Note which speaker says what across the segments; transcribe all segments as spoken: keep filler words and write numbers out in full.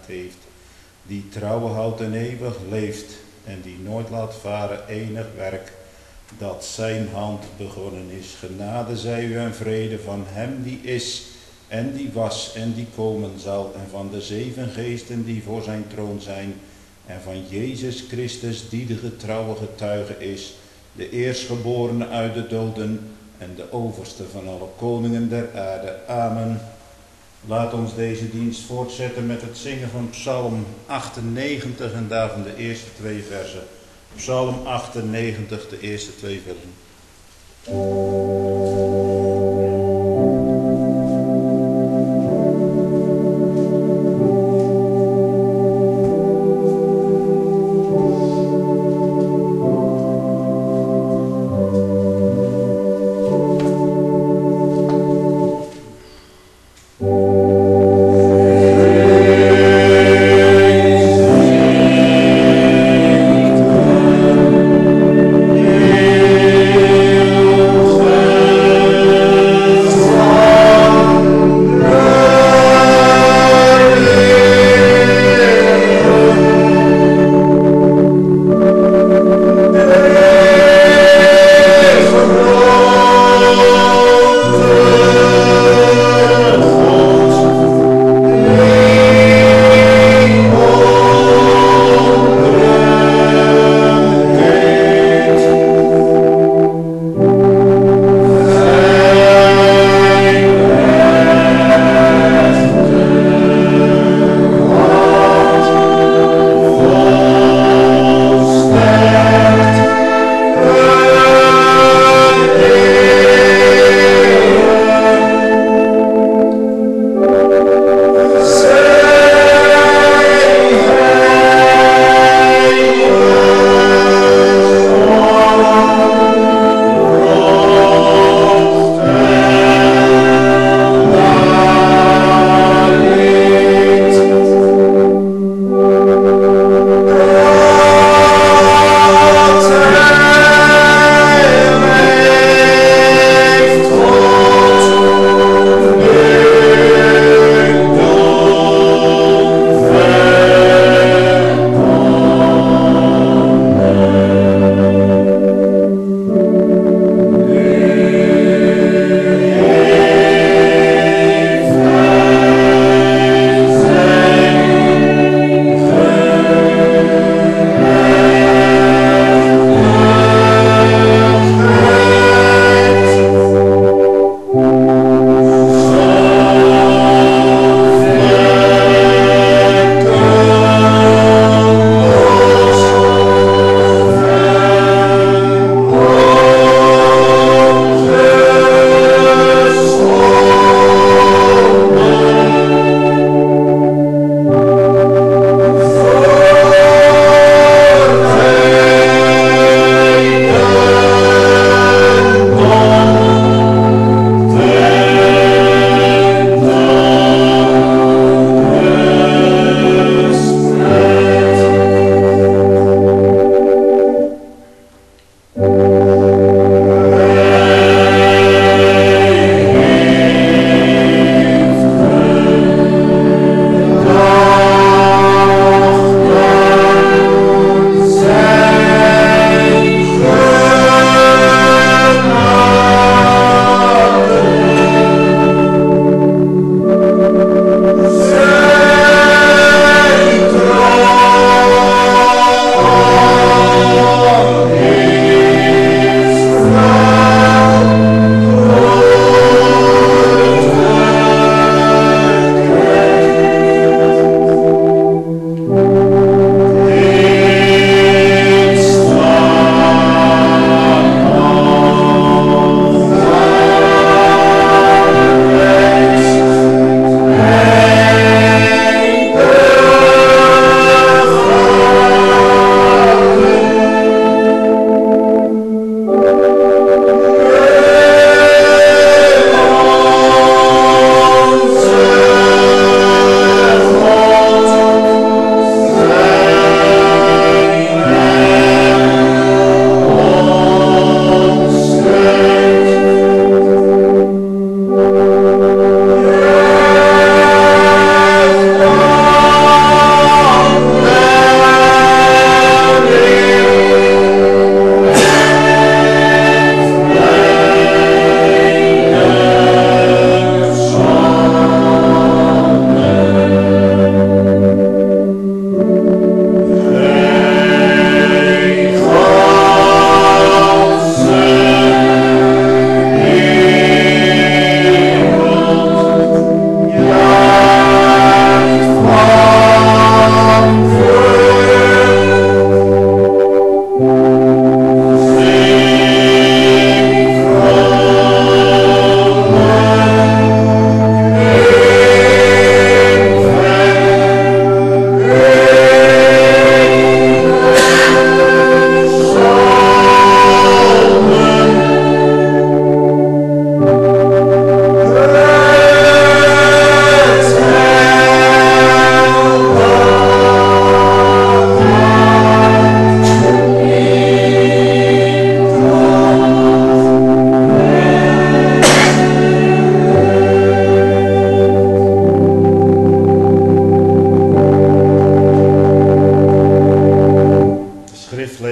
Speaker 1: gemaakt heeft, die trouw houdt en eeuwig leeft en die nooit laat varen enig werk dat zijn hand begonnen is. Genade zij u en vrede van hem die is en die was en die komen zal en van de zeven geesten die voor zijn troon zijn en van Jezus Christus die de getrouwe getuige is, de eerstgeborene uit de doden en de overste van alle koningen der aarde. Amen. Laat ons deze dienst voortzetten met het zingen van Psalm achtennegentig en daarvan de eerste twee versen. Psalm achtennegentig, de eerste twee versen.
Speaker 2: Amen.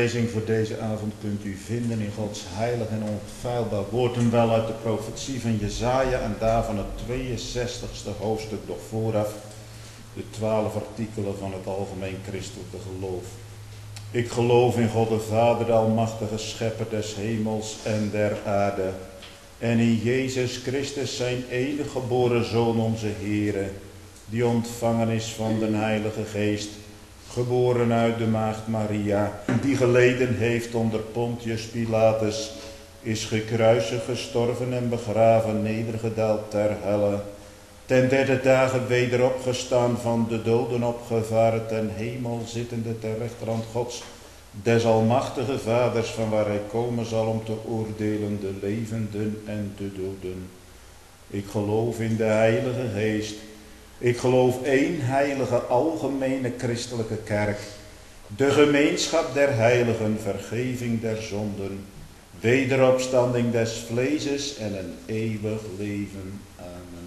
Speaker 1: schriftlezing voor deze avond kunt u vinden in Gods heilig en onfeilbaar woord, en wel uit de profetie van Jesaja en daarvan het tweeënzestigste hoofdstuk nog vooraf, de twaalf artikelen van het algemeen christelijke geloof. Ik geloof in God de Vader, de almachtige schepper des hemels en der aarde, en in Jezus Christus zijn enige geboren Zoon, onze Heere, die ontvangen is van den Heilige Geest, geboren uit de maagd Maria, die geleden heeft onder Pontius Pilatus, is gekruisigd, gestorven en begraven, nedergedaald ter helle, ten derde dagen weder opgestaan, van de doden opgevaren, ten hemel zittende ter rechterhand Gods, des almachtige Vaders, van waar hij komen zal om te oordelen de levenden en de doden. Ik geloof in de Heilige Geest. Ik geloof één heilige algemene christelijke kerk, de gemeenschap der heiligen, vergeving der zonden, wederopstanding des vleeses en een eeuwig leven. Amen.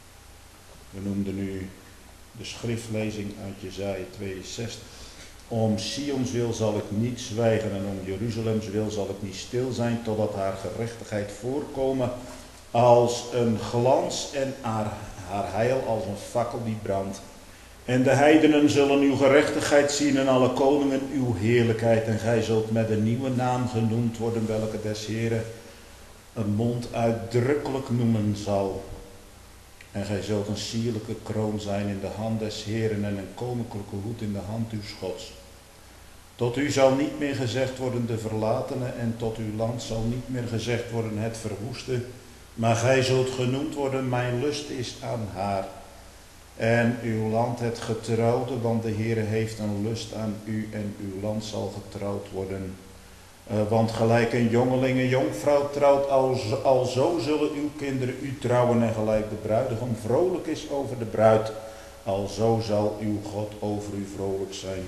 Speaker 1: We noemden nu de schriftlezing uit Jesaja tweeënzestig. Om Sions wil zal ik niet zwijgen en om Jeruzalems wil zal ik niet stil zijn, totdat haar gerechtigheid voorkomen als een glans en haar, haar heil als een fakkel die brandt. En de heidenen zullen uw gerechtigheid zien en alle koningen uw heerlijkheid. En gij zult met een nieuwe naam genoemd worden, welke des Heeren een mond uitdrukkelijk noemen zal. En gij zult een sierlijke kroon zijn in de hand des Heeren en een koninklijke hoed in de hand uws Gods. Tot u zal niet meer gezegd worden de verlatene, en tot uw land zal niet meer gezegd worden het verwoeste, maar gij zult genoemd worden, mijn lust is aan haar. En uw land het getrouwde, want de Heere heeft een lust aan u en uw land zal getrouwd worden. Uh, want gelijk een jongeling een jonkvrouw trouwt, al, alzo zullen uw kinderen u trouwen, en gelijk de bruidegom vrolijk is over de bruid, alzo zal uw God over u vrolijk zijn.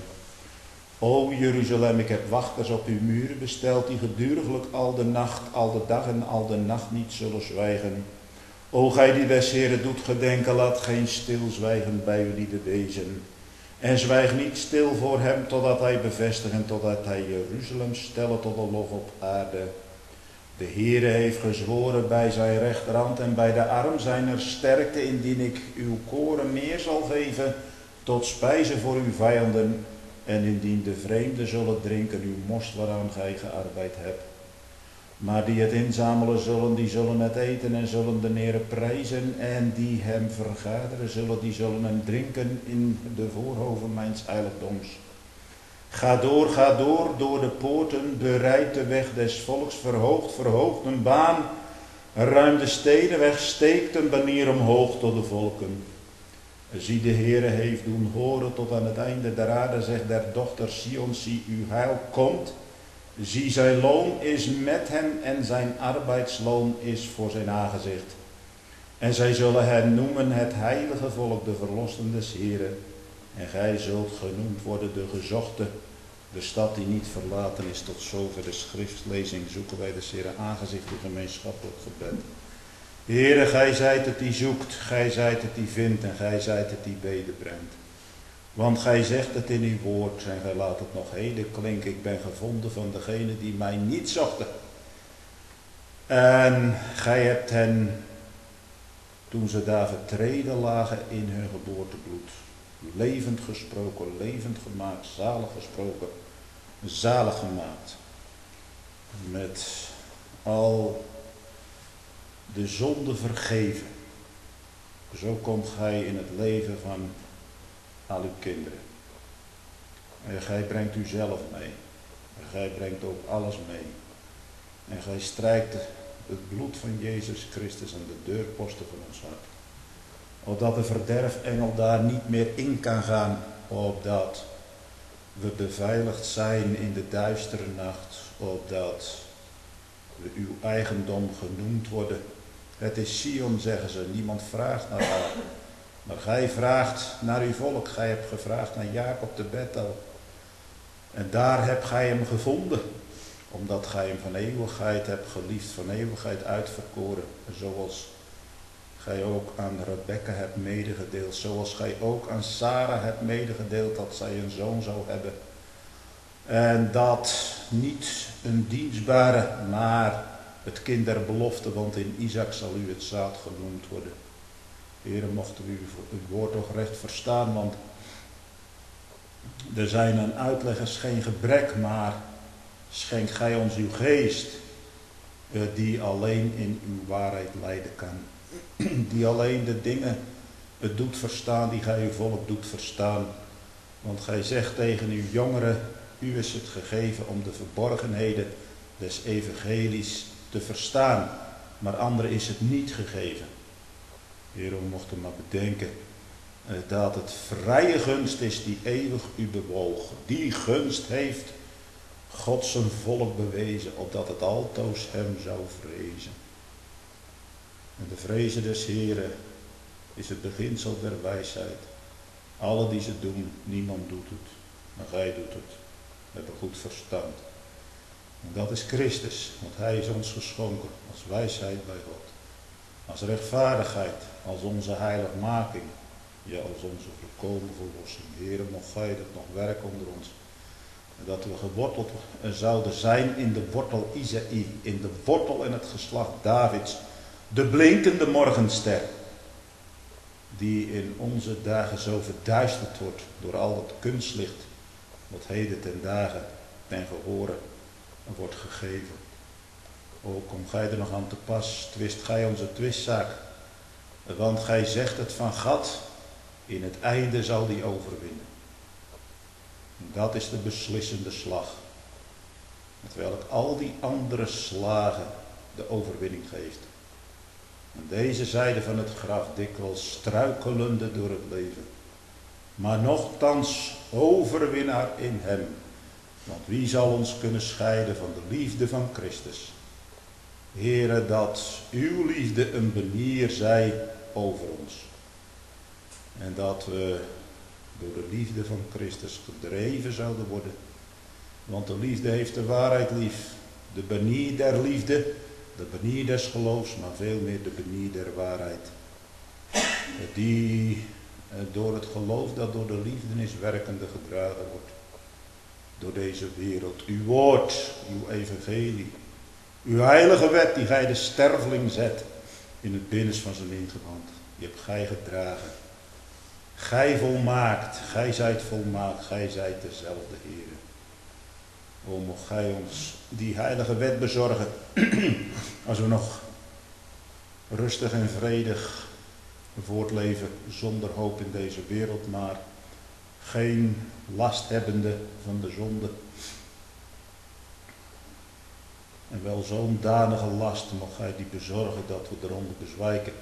Speaker 1: O Jeruzalem, ik heb wachters op uw muren besteld, die geduriglijk al de nacht, al de dag en al de nacht niet zullen zwijgen. O gij die des Heeren doet gedenken, laat geen stilzwijgen bij u lieden wezen. En zwijg niet stil voor hem, totdat hij bevestigt en totdat hij Jeruzalem stelle tot een lof op aarde. De Heere heeft gezworen bij zijn rechterhand en bij de arm zijn er sterkte, indien ik uw koren meer zal geven tot spijze voor uw vijanden, en indien de vreemden zullen drinken uw most waaraan gij gearbeid hebt. Maar die het inzamelen zullen, die zullen het eten en zullen de Heere prijzen, en die hem vergaderen zullen, die zullen hem drinken in de voorhoven mijns heiligdoms. Ga door, ga door, door de poorten, bereid de weg des volks, verhoogt, verhoogt een baan, ruim de steden weg, steekt een banier omhoog tot de volken. Zie, de Heere heeft doen horen tot aan het einde der aarde, zegt der dochter Sion, zie uw heil komt. Zie, zijn loon is met hem en zijn arbeidsloon is voor zijn aangezicht. En zij zullen hem noemen het heilige volk, de verlosten des Heeren. En gij zult genoemd worden de gezochte, de stad die niet verlaten is. Tot zover de schriftlezing. Zoeken wij des Heeren aangezicht in gemeenschappelijk gebed. Heere, gij zijt het die zoekt, gij zijt het die vindt en gij zijt het die beden brengt. Want gij zegt het in uw woord en gij laat het nog heden klinken. Ik ben gevonden van degene die mij niet zochten. En gij hebt hen, toen ze daar vertreden lagen in hun geboortebloed, levend gesproken, levend gemaakt, zalig gesproken, zalig gemaakt. Met al de zonde vergeven. Zo komt gij in het leven van al uw kinderen. En gij brengt u zelf mee. En gij brengt ook alles mee. En gij strijkt het bloed van Jezus Christus aan de deurposten van ons hart. Opdat de verderfengel daar niet meer in kan gaan. Opdat we beveiligd zijn in de duistere nacht. Opdat we uw eigendom genoemd worden. Het is Sion, zeggen ze. Niemand vraagt naar haar. Maar gij vraagt naar uw volk. Gij hebt gevraagd naar Jacob de Bethel. En daar hebt gij hem gevonden. Omdat gij hem van eeuwigheid hebt geliefd. Van eeuwigheid uitverkoren. Zoals gij ook aan Rebekka hebt medegedeeld. Zoals gij ook aan Sarah hebt medegedeeld dat zij een zoon zou hebben. En dat niet een dienstbare, maar het kind der belofte, want in Isaac zal u het zaad genoemd worden. Heere, mochten u uw woord toch recht verstaan, want er zijn aan uitleggers geen gebrek, maar schenk gij ons uw geest, die alleen in uw waarheid leiden kan. Die alleen de dingen het doet verstaan die gij uw volk doet verstaan. Want gij zegt tegen uw jongeren, u is het gegeven om de verborgenheden des evangelies te verstaan. Maar anderen is het niet gegeven. Heer, we mochten maar bedenken dat het vrije gunst is die eeuwig u bewoog. Die gunst heeft God zijn volk bewezen, opdat het altoos hem zou vrezen. En de vrezen des Heren is het beginsel der wijsheid. Alle die ze doen, niemand doet het, maar gij doet het. We hebben goed verstand. En dat is Christus, want hij is ons geschonken als wijsheid bij God. Als rechtvaardigheid, als onze heiligmaking, ja, als onze volkomen verlossing. Heere, mocht gij dat nog werken onder ons. En dat we geworteld zouden zijn in de wortel Isaïe, in de wortel en het geslacht Davids. De blinkende morgenster, die in onze dagen zo verduisterd wordt door al dat kunstlicht, wat heden ten dagen ten gehore wordt gegeven. O, kom gij er nog aan te pas, twist gij onze twistzaak, want gij zegt het van Gad, in het einde zal die overwinnen. En dat is de beslissende slag, met welk al die andere slagen de overwinning geeft. En deze zijde van het graf dikwijls struikelende door het leven, maar nochtans overwinnaar in hem. Want wie zal ons kunnen scheiden van de liefde van Christus? Heere, dat uw liefde een benier zij over ons. En dat we door de liefde van Christus gedreven zouden worden. Want de liefde heeft de waarheid lief. De benier der liefde, de benier des geloofs, maar veel meer de benier der waarheid. Die door het geloof dat door de liefdenis werkende gedragen wordt. Door deze wereld. Uw woord, uw evangelie. Uw heilige wet die gij de sterveling zet in het binnenst van zijn ingewand. Die hebt gij gedragen. Gij volmaakt, gij zijt volmaakt, gij zijt dezelfde Heere. O, mocht gij ons die heilige wet bezorgen, als we nog rustig en vredig voortleven zonder hoop in deze wereld, maar geen last hebbende van de zonde. En wel zo'n danige last mocht gij die bezorgen dat we eronder bezwijken.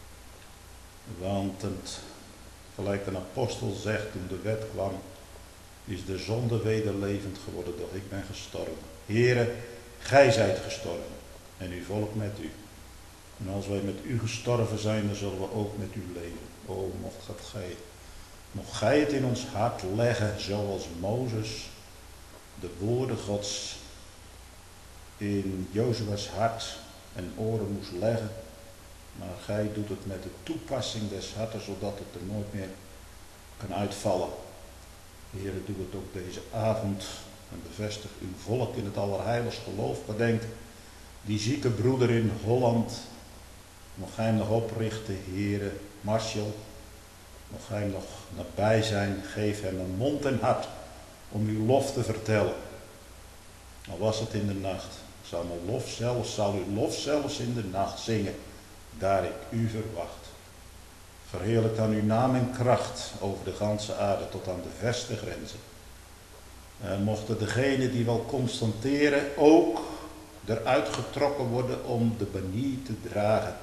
Speaker 1: Want het, gelijk een apostel zegt toen de wet kwam, is de zonde wederlevend geworden, doch ik ben gestorven. Heere, gij zijt gestorven en uw volk met u. En als wij met u gestorven zijn, dan zullen we ook met u leven. O, mocht dat gij, mocht gij het in ons hart leggen, zoals Mozes de woorden Gods in Jozua's hart en oren moest leggen. Maar gij doet het met de toepassing des harten, zodat het er nooit meer kan uitvallen. Heere, doe het ook deze avond en bevestig uw volk in het allerheiligst geloof. Bedenk die zieke broeder in Holland. Mocht gij hem nog oprichten, Heere, Marshall. Mocht gij hem nog nabij zijn, geef hem een mond en hart om uw lof te vertellen. Al was het in de nacht, zal mijn lof zelfs, zal uw lof zelfs in de nacht zingen, daar ik u verwacht. Verheerlijk dan uw naam en kracht over de ganse aarde tot aan de verste grenzen. En mochten degenen die wel constateren ook eruit getrokken worden om de banier te dragen.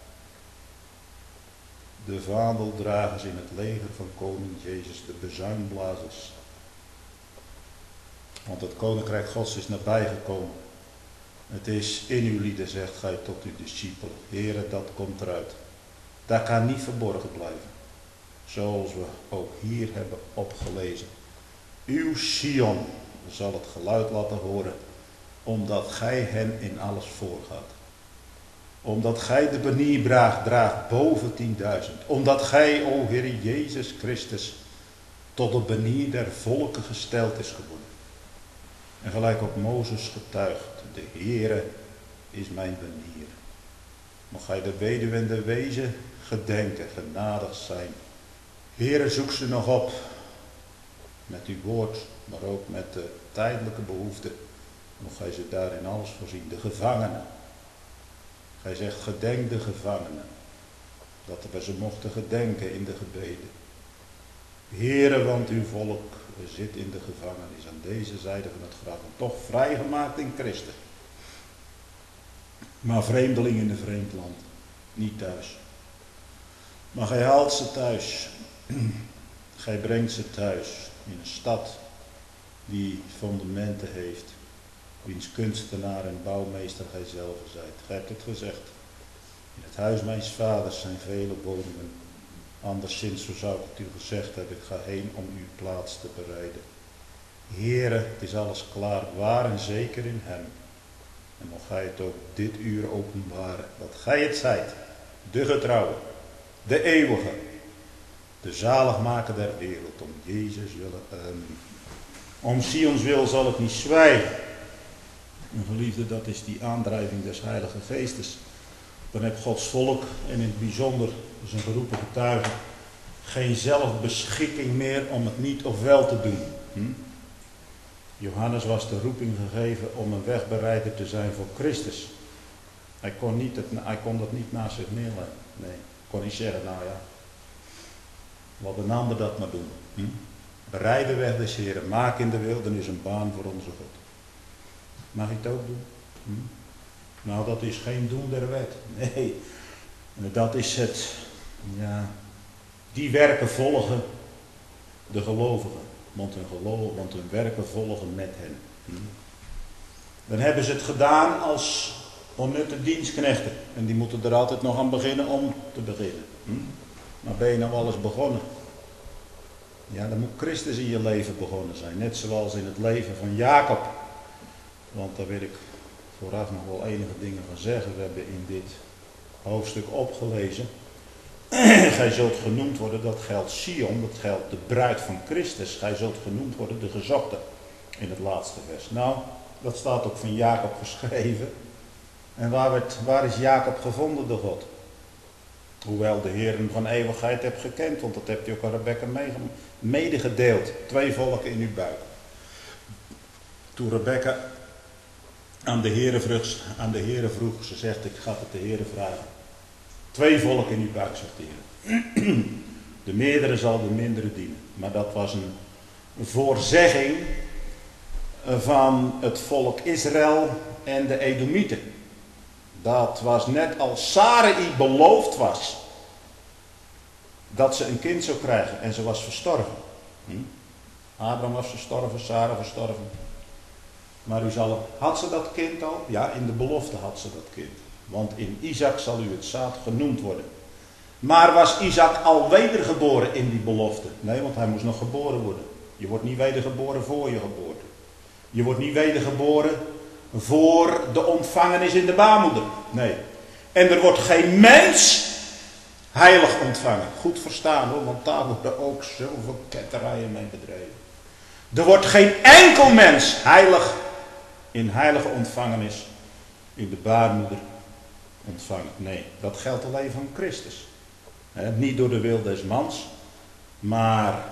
Speaker 1: De vaandeldragers in het leger van koning Jezus, de bezuinblazers. Want het koninkrijk Gods is nabijgekomen. Het is in uw lieden, zegt gij tot uw discipelen. Heere, dat komt eruit. Dat kan niet verborgen blijven. Zoals we ook hier hebben opgelezen. Uw Sion zal het geluid laten horen, omdat gij hen in alles voorgaat. Omdat gij de banier draagt, draagt boven tienduizend. Omdat gij, o Heer Jezus Christus, tot de banier der volken gesteld is geworden. En gelijk ook Mozes getuigt, de Heere is mijn benier. Mocht gij de weduwe en de wezen gedenken, genadig zijn. Heere, zoek ze nog op met uw woord, maar ook met de tijdelijke behoeften. Mocht gij ze daarin alles voorzien. De gevangenen. Gij zegt, gedenk de gevangenen. Dat we ze mochten gedenken in de gebeden. Heere, want uw volk zit in de gevangenis aan deze zijde van het graf. En toch vrijgemaakt in Christus. Maar vreemdeling in een vreemd land. Niet thuis. Maar gij haalt ze thuis. Gij brengt ze thuis. In een stad die fundamenten heeft. Wiens kunstenaar en bouwmeester gij zelf zijt. Gij hebt het gezegd. In het huis mijns vaders zijn vele woningen. Anderszins, zo zou ik het u gezegd hebben, ik ga heen om uw plaats te bereiden. Heere, het is alles klaar, waar en zeker in hem. En mocht gij het ook dit uur openbaren, dat gij het zijt, de getrouwe, de eeuwige, de zaligmaker der wereld, om Jezus willen. Um, om Sions wil zal het niet zwijgen. Mijn geliefde, dat is die aandrijving des Heilige Geestes. Dan heeft Gods volk, en in het bijzonder zijn geroepen getuigen, geen zelfbeschikking meer om het niet of wel te doen. Hm? Johannes was de roeping gegeven om een wegbereider te zijn voor Christus. Hij kon, niet het, hij kon dat niet naast zich neerleggen. Nee, hij kon niet zeggen, nou ja, laat een ander dat maar doen. Hm? Bereid de weg des Heren, maak in de wildernis een baan voor onze God. Mag je het ook doen? Hm? Nou, dat is geen doen der wet. Nee, dat is het, ja, die werken volgen de gelovigen. Want hun, geloof, want hun werken volgen met hen. Hm? Dan hebben ze het gedaan als onnutte dienstknechten. En die moeten er altijd nog aan beginnen om te beginnen. Hm? Maar ben je nou alles begonnen? Ja, dan moet Christus in je leven begonnen zijn. Net zoals in het leven van Jacob. Want daar wil ik vooraf nog wel enige dingen van zeggen. We hebben in dit hoofdstuk opgelezen. Gij zult genoemd worden, dat geldt Sion, dat geldt de bruid van Christus. Gij zult genoemd worden de gezochte in het laatste vers. Nou, dat staat ook van Jacob geschreven. En waar, werd, waar is Jacob gevonden door God? Hoewel de Heer hem van eeuwigheid hebt gekend, want dat hebt hij ook aan Rebekka medegedeeld. Twee volken in uw buik. Toen Rebekka aan de Heere vroeg, aan de Heere vroeg, ze zegt, ik ga het de Heere vragen. Twee volken in uw buik, zegt de Heer. De meerdere zal de mindere dienen. Maar dat was een voorzegging van het volk Israël en de Edomieten. Dat was net als Sarai beloofd was dat ze een kind zou krijgen en ze was verstorven. Hm? Abraham was verstorven, Sarah verstorven. Maar u zal, had ze dat kind al? Ja, in de belofte had ze dat kind. Want in Isaac zal u het zaad genoemd worden. Maar was Isaac al wedergeboren in die belofte? Nee, want hij moest nog geboren worden. Je wordt niet wedergeboren voor je geboorte. Je wordt niet wedergeboren voor de ontvangenis in de baarmoeder. Nee. En er wordt geen mens heilig ontvangen. Goed verstaan hoor, want daar worden ook zoveel ketterijen mee bedreven. Er wordt geen enkel mens heilig in heilige ontvangenis in de baarmoeder ontvangen. Nee, dat geldt alleen van Christus. He, niet door de wil des mans, maar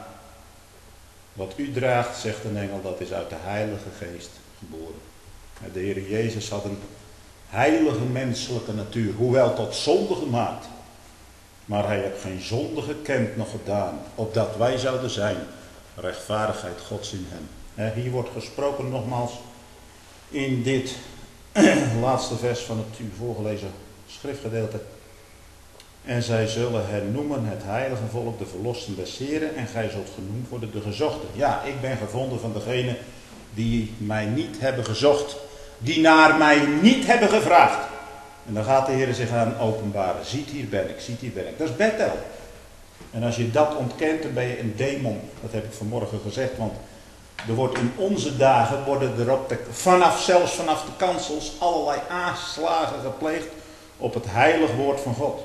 Speaker 1: wat u draagt, zegt een engel, dat is uit de Heilige Geest geboren. De Heer Jezus had een heilige menselijke natuur, hoewel tot zonde gemaakt. Maar hij heeft geen zonde gekend nog gedaan, opdat wij zouden zijn rechtvaardigheid Gods in hem. He, hier wordt gesproken nogmaals in dit laatste vers van het u voorgelezen schriftgedeelte. En zij zullen hen noemen het heilige volk, de verlosten des Heren, en gij zult genoemd worden de gezochten. Ja, ik ben gevonden van degenen die mij niet hebben gezocht, die naar mij niet hebben gevraagd. En dan gaat de Heer zich aan openbaren. Ziet, hier ben ik, ziet, hier ben ik. Dat is Bethel. En als je dat ontkent, dan ben je een demon. Dat heb ik vanmorgen gezegd, want er wordt in onze dagen, worden er op de, vanaf, zelfs vanaf de kansels, allerlei aanslagen gepleegd op het heilig woord van God.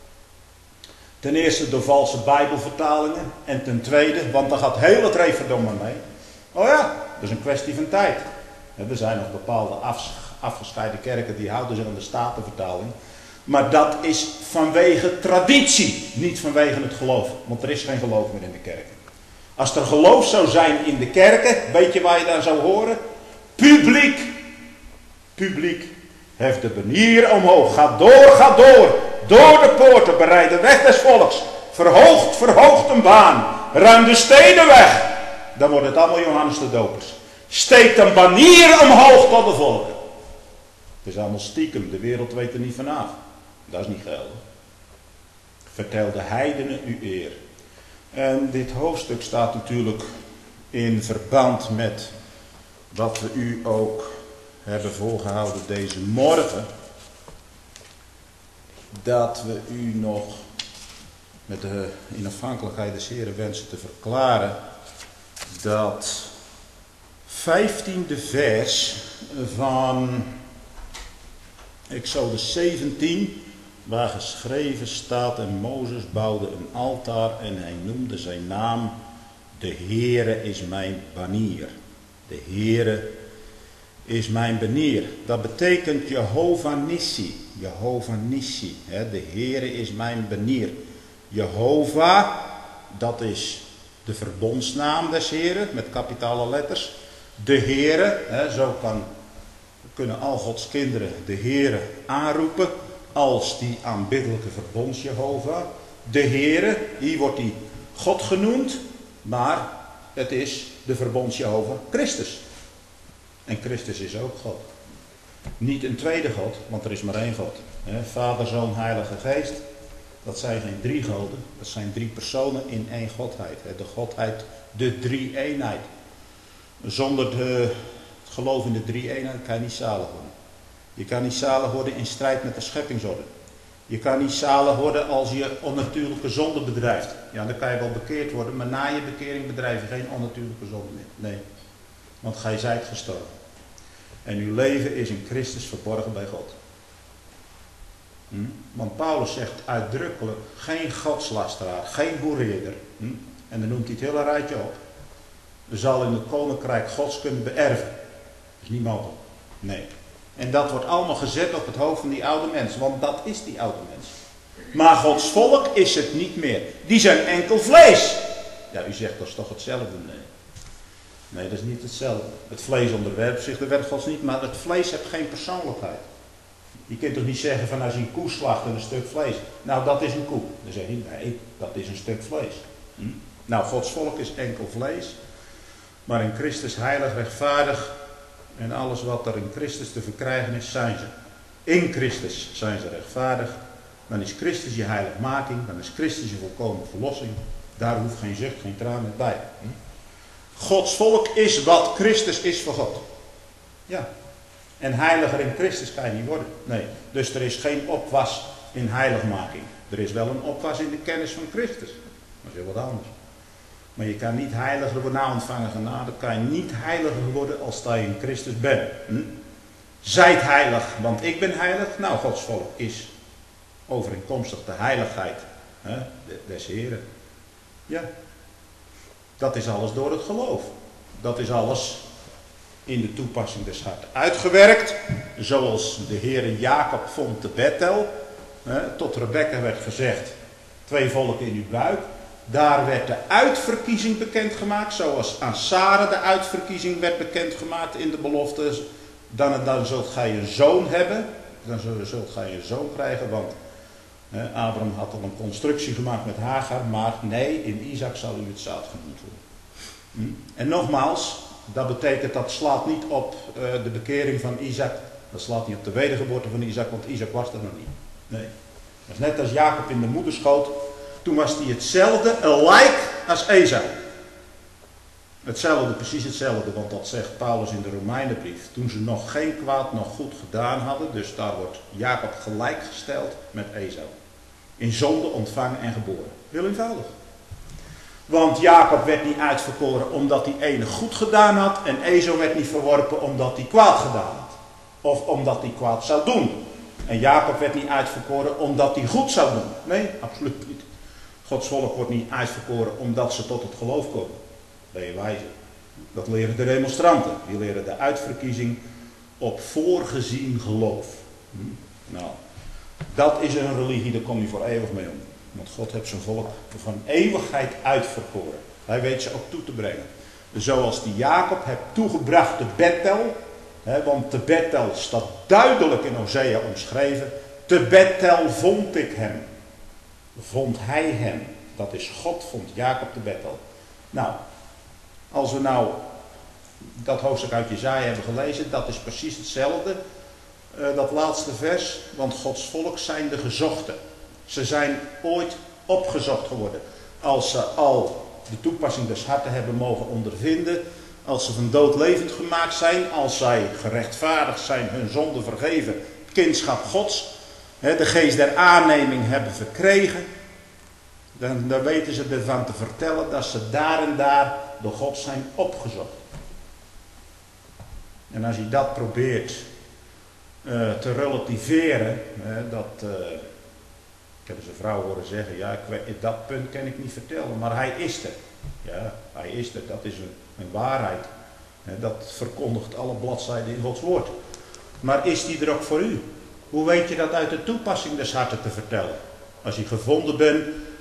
Speaker 1: Ten eerste door valse bijbelvertalingen. En ten tweede, want daar gaat heel het referendum mee. Oh ja, dat is een kwestie van tijd. Er zijn nog bepaalde af, afgescheiden kerken die houden zich aan de Statenvertaling. Maar dat is vanwege traditie, niet vanwege het geloof. Want er is geen geloof meer in de kerken. Als er geloof zou zijn in de kerken, weet je waar je daar zou horen? Publiek. Publiek. Hef de banier omhoog. Ga door, ga door. Door de poorten, bereid de weg des volks. Verhoogt, verhoogt een baan. Ruim de steden weg. Dan wordt het allemaal Johannes de Dopers. Steekt een banier omhoog tot de volken. Het is allemaal stiekem, de wereld weet er niet vanaf. Dat is niet geldig. Vertel de heidenen uw eer. En dit hoofdstuk staat natuurlijk in verband met wat we u ook hebben voorgehouden deze morgen. Dat we u nog met de in afhankelijkheid des Heren wensen te verklaren dat vijftiende vers van Exodus zeventien, waar geschreven staat: en Mozes bouwde een altaar en hij noemde zijn naam: de Heere is mijn banier. De Heere is mijn banier. Dat betekent Jehovah Nissi. Jehovah Nissi. Hè? De Heere is mijn banier. Jehovah, dat is de verbondsnaam des Heren met kapitale letters. De Heere, hè, zo kan, kunnen al Gods kinderen de Heere aanroepen als die aanbiddelijke verbonds Jehovah. De Heere, hier wordt hij God genoemd, maar het is de verbonds Jehovah Christus. En Christus is ook God. Niet een tweede God, want er is maar één God. Hè? Vader, Zoon, Heilige Geest. Dat zijn geen drie goden, dat zijn drie personen in één godheid. Hè? De godheid, de drie-eenheid. Zonder de, het geloof in de drie-eenheid kan je niet zalig worden. Je kan niet zalig worden in strijd met de scheppingsorde. Je kan niet zalig worden als je onnatuurlijke zonde bedrijft. Ja, dan kan je wel bekeerd worden, maar na je bekering bedrijf je geen onnatuurlijke zonde meer. Nee, want gij zijt gestorven. En uw leven is in Christus verborgen bij God. Hm? Want Paulus zegt uitdrukkelijk: geen godslasteraar, geen boereerder. Hm? En dan noemt hij het hele rijtje op. Zal in het koninkrijk Gods kunnen beërven. Dat is niet mogelijk. Nee. En dat wordt allemaal gezet op het hoofd van die oude mens. Want dat is die oude mens. Maar Gods volk is het niet meer. Die zijn enkel vlees. Ja, u zegt dat is toch hetzelfde? Nee. Nee, dat is niet hetzelfde. Het vlees onderwerpt zich de wet Gods niet. Maar het vlees heeft geen persoonlijkheid. Je kunt toch niet zeggen van als je een koe slacht en een stuk vlees. Nou, dat is een koe. Dan zeg je nee, dat is een stuk vlees. Hm? Nou, Gods volk is enkel vlees. Maar in Christus heilig, rechtvaardig. En alles wat er in Christus te verkrijgen is, zijn ze. In Christus zijn ze rechtvaardig. Dan is Christus je heiligmaking. Dan is Christus je volkomen verlossing. Daar hoeft geen zucht, geen traan meer bij. Hm? Gods volk is wat Christus is voor God. Ja. En heiliger in Christus kan je niet worden. Nee. Dus er is geen opwas in heiligmaking. Er is wel een opwas in de kennis van Christus. Dat is heel wat anders. Maar je kan niet heiliger worden na ontvangen genade. Kan je niet heiliger worden als dat je in Christus bent. Hm? Zijt heilig, want ik ben heilig. Nou, Gods volk is overeenkomstig de heiligheid, hè, des Heren. Ja. Dat is alles door het geloof. Dat is alles in de toepassing des harten uitgewerkt. Zoals de Heere Jacob vond te Bethel. Hè, tot Rebekka werd gezegd: twee volken in uw buik. Daar werd de uitverkiezing bekendgemaakt, zoals aan Sarah de uitverkiezing werd bekendgemaakt in de belofte. Dan en dan zult gij een zoon hebben, dan zult gij een zoon krijgen, want eh, Abraham had al een constructie gemaakt met Hagar, maar nee, in Isaac zal u het zaad genoemd worden. Hm? En nogmaals, dat betekent dat slaat niet op uh, de bekering van Isaac, dat slaat niet op de wedergeboorte van Isaac, want Isaac was er nog niet. Nee, dat is net als Jacob in de moederschoot. Toen was hij hetzelfde, alike als Esau. Hetzelfde, precies hetzelfde, want dat zegt Paulus in de Romeinenbrief. Toen ze nog geen kwaad, nog goed gedaan hadden, dus daar wordt Jacob gelijkgesteld met Esau. In zonde ontvangen en geboren. Heel eenvoudig. Want Jacob werd niet uitverkoren omdat hij enig goed gedaan had. En Esau werd niet verworpen omdat hij kwaad gedaan had. Of omdat hij kwaad zou doen. En Jacob werd niet uitverkoren omdat hij goed zou doen. Nee, absoluut niet. Gods volk wordt niet uitverkoren omdat ze tot het geloof komen. Ben je wijzer. Dat leren de demonstranten. Die leren de uitverkiezing op voorgezien geloof. Hm? Nou, dat is een religie, daar kom je voor eeuwig mee om. Want God heeft zijn volk van eeuwigheid uitverkoren. Hij weet ze ook toe te brengen. Zoals die Jacob heeft toegebracht te Bethel. Hè, want te Bethel staat duidelijk in Hosea omschreven. Te Bethel vond ik hem. Vond hij hem. Dat is God vond Jacob te Bethel. Nou, als we nou dat hoofdstuk uit Jesaja hebben gelezen, dat is precies hetzelfde. Uh, dat laatste vers. Want Gods volk zijn de gezochten. Ze zijn ooit opgezocht geworden. Als ze al de toepassing des harten hebben mogen ondervinden. Als ze van dood levend gemaakt zijn. Als zij gerechtvaardigd zijn, hun zonde vergeven. Kindschap Gods. Hè, de geest der aanneming hebben verkregen. Dan, dan weten ze ervan te vertellen dat ze daar en daar door God zijn opgezocht. En als je dat probeert uh, te relativeren. Hè, dat... Uh, Ik heb eens een vrouw horen zeggen, ja, ik weet, dat punt kan ik niet vertellen, maar hij is er. Ja, hij is er, dat is een, een waarheid. Dat verkondigt alle bladzijden in Gods woord. Maar is die er ook voor u? Hoe weet je dat uit de toepassing des harten te vertellen? Als je gevonden bent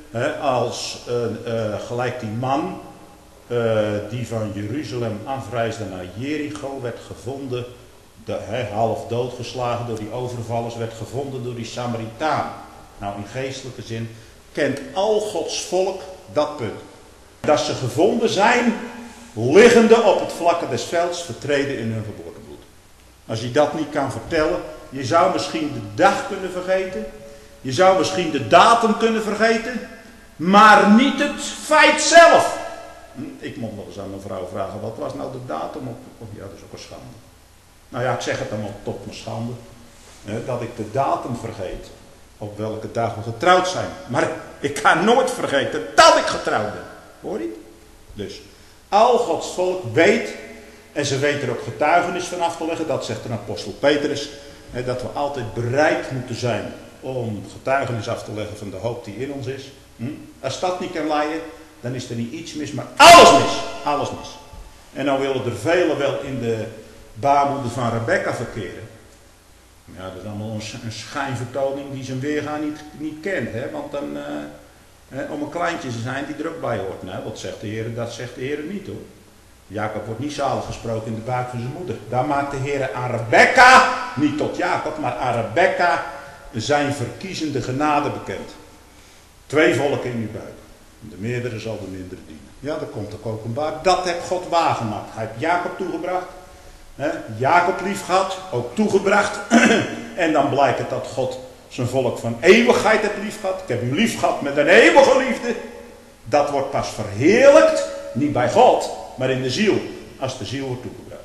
Speaker 1: als uh, uh, gelijk die man uh, die van Jeruzalem afreisde naar Jericho, werd gevonden, de, he, half doodgeslagen door die overvallers, werd gevonden door die Samaritaan. Nou, in geestelijke zin kent al Gods volk dat punt. Dat ze gevonden zijn, liggende op het vlakke des velds, vertreden in hun geboortebloed. Als je dat niet kan vertellen, je zou misschien de dag kunnen vergeten. Je zou misschien de datum kunnen vergeten. Maar niet het feit zelf. Ik moet wel eens aan mijn vrouw vragen, wat was nou de datum? Of, ja, dat is ook een schande. Nou ja, ik zeg het dan wel tot mijn schande. Dat ik de datum vergeet. Op welke dag we getrouwd zijn. Maar ik kan nooit vergeten dat ik getrouwd ben. Hoor je? Dus al Gods volk weet. En ze weten er ook getuigenis van af te leggen. Dat zegt de apostel Petrus. Dat we altijd bereid moeten zijn om getuigenis af te leggen van de hoop die in ons is. Als dat niet kan leiden, dan is er niet iets mis, maar alles mis. Alles mis. En nou willen er velen wel in de baarmoeder van Rebecca verkeren. Ja, dat is allemaal een schijnvertoning die zijn weerga niet, niet kent. Hè? Want dan, uh, eh, om een kleintje te zijn die er ook bij hoort. Nou, wat zegt de Heer? Dat zegt de Heer niet hoor. Jacob wordt niet zalig gesproken in de buik van zijn moeder. Daar maakt de Heer aan Rebecca, niet tot Jacob, maar aan Rebecca zijn verkiezende genade bekend. Twee volken in uw buik. De meerdere zal de mindere dienen. Ja, dat komt ook openbaar. Dat heeft God waargemaakt. Hij heeft Jacob toegebracht. He, Jacob lief gehad, ook toegebracht. En dan blijkt het dat God zijn volk van eeuwigheid heeft lief gehad. Ik heb u lief gehad met een eeuwige liefde. Dat wordt pas verheerlijkt, niet bij God, maar in de ziel. Als de ziel wordt toegebracht.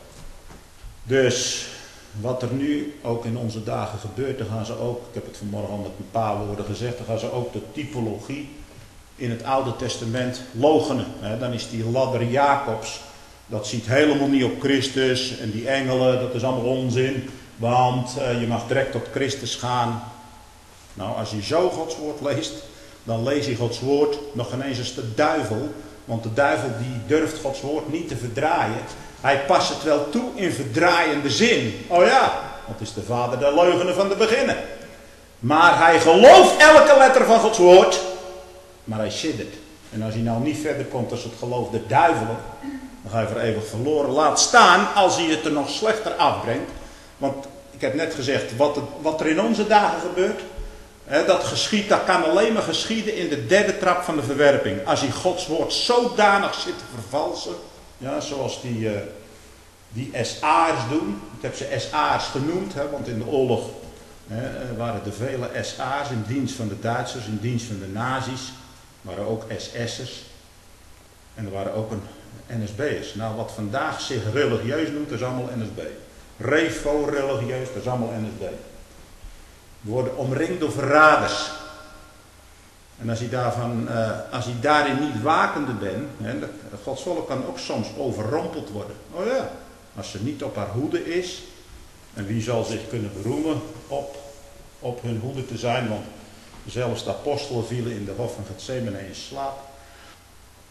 Speaker 1: Dus wat er nu ook in onze dagen gebeurt, dan gaan ze ook, ik heb het vanmorgen al met een paar woorden gezegd, dan gaan ze ook de typologie in het Oude Testament loochenen. He, dan is die ladder Jacobs. Dat ziet helemaal niet op Christus en die engelen, dat is allemaal onzin. Want uh, je mag direct tot Christus gaan. Nou, als je zo Gods woord leest, dan lees je Gods woord nog ineens als de duivel. Want de duivel die durft Gods woord niet te verdraaien. Hij past het wel toe in verdraaiende zin. Oh ja, dat is de vader der leugenen van de beginnen. Maar hij gelooft elke letter van Gods woord. Maar hij siddert. En als hij nou niet verder komt als het geloof der duivelen, dan ga je voor eeuwig verloren. Laat staan als hij het er nog slechter afbrengt. Want ik heb net gezegd, wat, het, wat er in onze dagen gebeurt, hè, dat geschiet, dat kan alleen maar geschieden in de derde trap van de verwerping. Als hij Gods woord zodanig zit te vervalsen, ja, zoals die, uh, die S A'ers doen. Ik heb ze S A'ers genoemd, hè, want in de oorlog hè, waren er vele S A'ers in dienst van de Duitsers, in dienst van de nazi's. Er waren ook S S'ers. En er waren ook een N S B'ers. Nou, wat vandaag zich religieus noemt, dat is allemaal N S B. Revo-religieus, dat is allemaal N S B. We worden omringd door verraders. En als je, daarvan, uh, als je daarin niet wakende bent, hè, Gods volk kan ook soms overrompeld worden. Oh ja, als ze niet op haar hoede is. En wie zal zich kunnen beroemen op, op hun hoede te zijn, want zelfs de apostelen vielen in de hof van Gethsemane in slaap.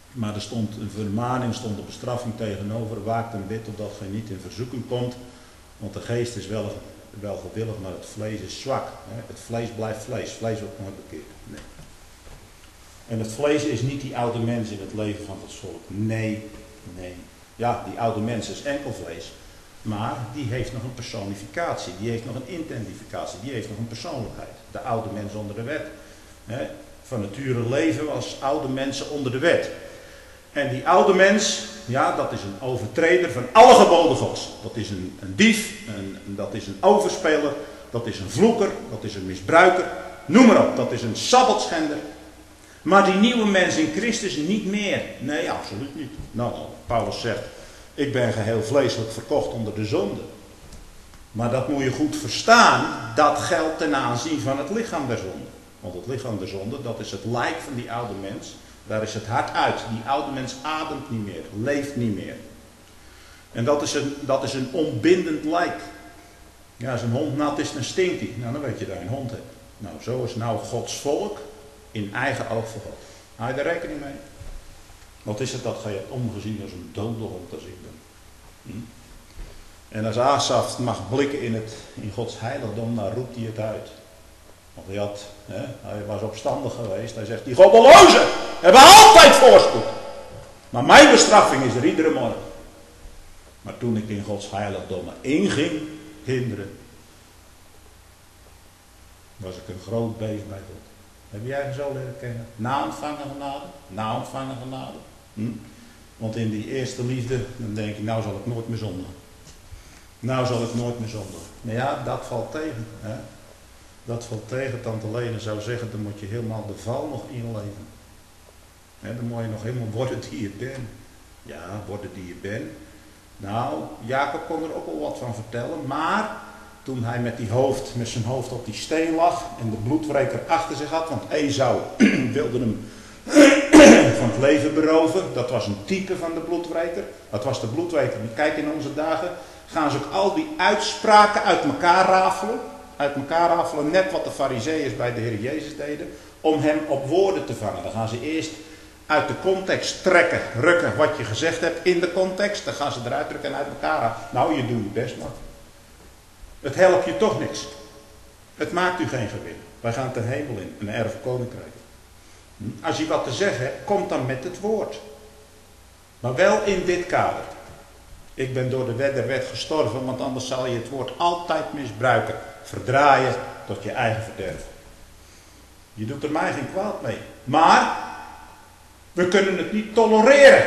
Speaker 1: Maar er stond een vermaning, stond een bestraffing tegenover. Waakt en bid opdat gij niet in verzoeking komt. Want de geest is wel, wel gewillig, maar het vlees is zwak. Het vlees blijft vlees. Vlees wordt nooit bekeerd. Nee. En het vlees is niet die oude mens in het leven van het volk. Nee, nee. Ja, die oude mens is enkel vlees. Maar die heeft nog een personificatie. Die heeft nog een identificatie. Die heeft nog een persoonlijkheid. De oude mens onder de wet. Van nature leven we als oude mensen onder de wet. En die oude mens, ja, dat is een overtreder van alle geboden Gods. Dat is een, een dief, een, dat is een overspeler, dat is een vloeker, dat is een misbruiker. Noem maar op, dat is een sabbatschender. Maar die nieuwe mens in Christus niet meer. Nee, absoluut niet. Nou, Paulus zegt, ik ben geheel vleeselijk verkocht onder de zonde. Maar dat moet je goed verstaan, dat geldt ten aanzien van het lichaam der zonde. Want het lichaam der zonde, dat is het lijk van die oude mens. Daar is het hart uit. Die oude mens ademt niet meer, leeft niet meer. En dat is een, dat is een onbindend lijk. Ja, als een hond nat is, dan stinkt hij. Nou, dan weet je dat je een hond hebt. Nou, zo is nou Gods volk in eigen oog voor God. Hou je daar rekening mee? Wat is het dat gij hebt omgezien als een dode hond als ik ben? Hm? En als Asaf mag blikken in, het, in Gods heiligdom, dan roept hij het uit. Want hij, had, hè, hij was opstandig geweest. Hij zegt, die goddelozen hebben altijd voorspoed. Maar mijn bestraffing is er iedere morgen. Maar toen ik in Gods heiligdom inging, kinderen, was ik een groot beest bij God. Heb jij hem zo leren kennen? Na ontvangen genade? Na ontvangen genade? Hm? Want in die eerste liefde, dan denk ik, nou zal ik nooit meer zondigen. Nou zal ik nooit meer zondigen. Maar ja, dat valt tegen. Hè? Dat valt tegen. Tante Lene zou zeggen, dan moet je helemaal de val nog inleven. Hè, dan moet je nog helemaal worden die je bent. Ja, worden die je bent. Nou, Jacob kon er ook wel wat van vertellen, maar toen hij met, die hoofd, met zijn hoofd op die steen lag en de bloedwreker achter zich had, want Esau wilde hem van het leven beroven, dat was een type van de bloedwreker. Dat was de bloedwreker. Kijk, in onze dagen gaan ze ook al die uitspraken uit elkaar rafelen, uit elkaar rafelen, net wat de Farizeeërs bij de Heer Jezus deden, om hem op woorden te vangen. Dan gaan ze eerst uit de context trekken, rukken wat je gezegd hebt in de context. Dan gaan ze eruit drukken en uit elkaar halen. Nou, je doet je best maar. Het helpt je toch niks. Het maakt u geen gewin. Wij gaan ten hemel in, een erf koninkrijk. Als je wat te zeggen hebt, komt dan met het woord. Maar wel in dit kader. Ik ben door de wet der wet gestorven, want anders zal je het woord altijd misbruiken. Verdraaien tot je eigen verderf. Je doet er mij geen kwaad mee. Maar we kunnen het niet tolereren.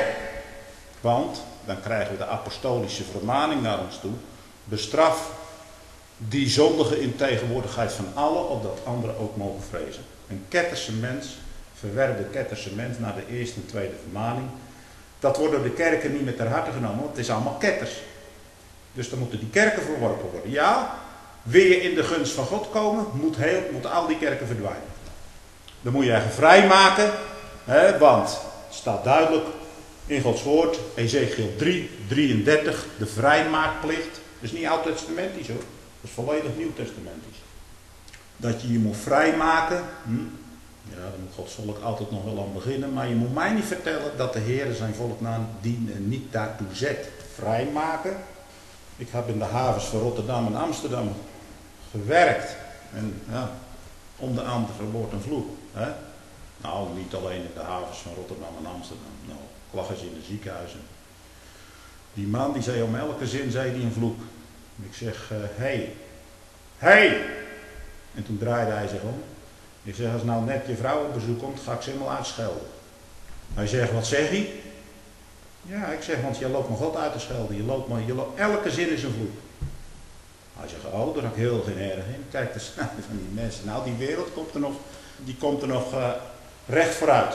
Speaker 1: Want dan krijgen we de apostolische vermaning naar ons toe. Bestraf die zondigen in tegenwoordigheid van allen, opdat anderen ook mogen vrezen. Een ketterse mens, verwerpde ketterse mens naar de eerste en tweede vermaning. Dat wordt door de kerken niet met ter harte genomen, want het is allemaal ketters. Dus dan moeten die kerken verworpen worden. Ja, wil je in de gunst van God komen, moet, heel, moet al die kerken verdwijnen. Dan moet je eigen vrijmaken, hè, want het staat duidelijk in Gods woord, Ezekiel drie, drieëndertig, de vrijmaakplicht. Dat is niet oud-testamentisch hoor, dat is volledig nieuw-testamentisch. Dat je je moet vrijmaken, hm? Ja, daar moet Gods volk altijd nog wel aan beginnen, maar je moet mij niet vertellen dat de Heer zijn volk dienen niet daartoe zet. Vrijmaken. Ik heb in de havens van Rotterdam en Amsterdam gewerkt. En ja, om de aan te verwoord een vloek. Hè? Nou, niet alleen in de havens van Rotterdam en Amsterdam. Nou, ik lag eens in de ziekenhuizen. Die man die zei om elke zin zei hij een vloek. Ik zeg, hé, uh, hey, hey. En toen draaide hij zich om. Ik zeg, als nou net je vrouw op bezoek komt, ga ik ze helemaal uitschelden. Hij zegt, wat zeg je? Ja, ik zeg, want je loopt me God uit te schelden. Je loopt me, je loopt, elke zin is een vloek. Hij zegt, oh, daar heb ik heel geen erg in. Kijk, de snelheid van die mensen. Nou, die wereld komt er nog, die komt er nog uh, recht vooruit.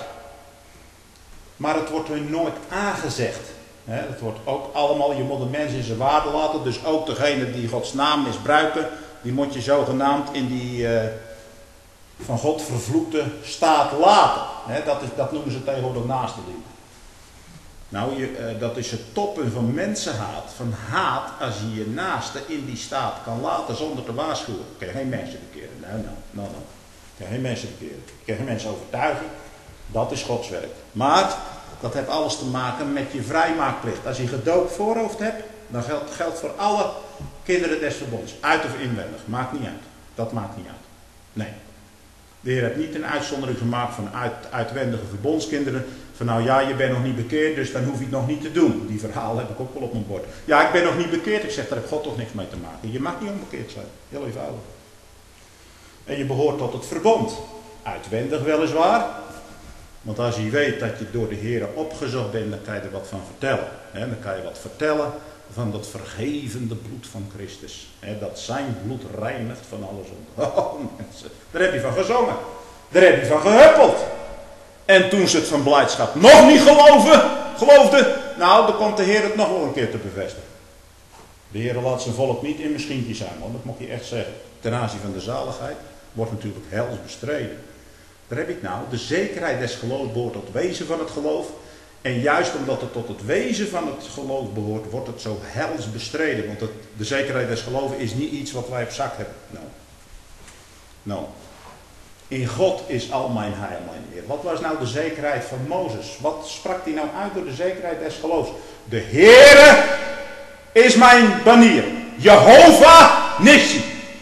Speaker 1: Maar het wordt hun nooit aangezegd. He, het wordt ook allemaal, je moet de mens in zijn waarde laten. Dus ook degene die Gods naam misbruiken, die moet je zogenaamd in die uh, van God vervloekte staat laten. He, dat, is, dat noemen ze tegenwoordig naastenliefde. Nou, je, uh, dat is het toppen van mensenhaat. Van haat als je je naaste in die staat kan laten zonder te waarschuwen. Ik kan geen mensen bekeren. Nou, nou, nou, nou. Ik kan geen mensen bekeren. Ik kan geen mensen overtuigen. Dat is Gods werk. Maar dat heeft alles te maken met je vrijmaakplicht. Als je gedoopt voorhoofd hebt, dan geldt, geldt voor alle kinderen des verbonds. Uit of inwendig, maakt niet uit. Dat maakt niet uit. Nee. De Heer heeft niet een uitzondering gemaakt van uit, uitwendige verbondskinderen. Van nou ja, je bent nog niet bekeerd, dus dan hoef je het nog niet te doen. Die verhaal heb ik ook wel op mijn bord. Ja, ik ben nog niet bekeerd. Ik zeg, daar heeft God toch niks mee te maken. Je mag niet onbekeerd zijn. Heel eenvoudig. En je behoort tot het verbond. Uitwendig weliswaar. Want als je weet dat je door de Heer opgezocht bent, dan kan je er wat van vertellen. Dan kan je wat vertellen van dat vergevende bloed van Christus. Dat zijn bloed reinigt van alle zonde. Oh mensen, daar heb je van gezongen. Daar heb je van gehuppeld. En toen ze het van blijdschap nog niet geloven, geloofden, nou dan komt de Heer het nog wel een keer te bevestigen. De Heer laat zijn volk niet in misschien zijn, want dat mag je echt zeggen. Ten aanzien van de zaligheid wordt natuurlijk hels bestreden. Daar heb ik nou, de zekerheid des geloofs behoort tot het wezen van het geloof. En juist omdat het tot het wezen van het geloof behoort, wordt het zo hels bestreden. Want het, de zekerheid des geloofs is niet iets wat wij op zak hebben. Nou. Nou. In God is al mijn heil, mijn Heer. Wat was nou de zekerheid van Mozes? Wat sprak hij nou uit door de zekerheid des geloofs? De Heere is mijn banier. Jehovah Nissi.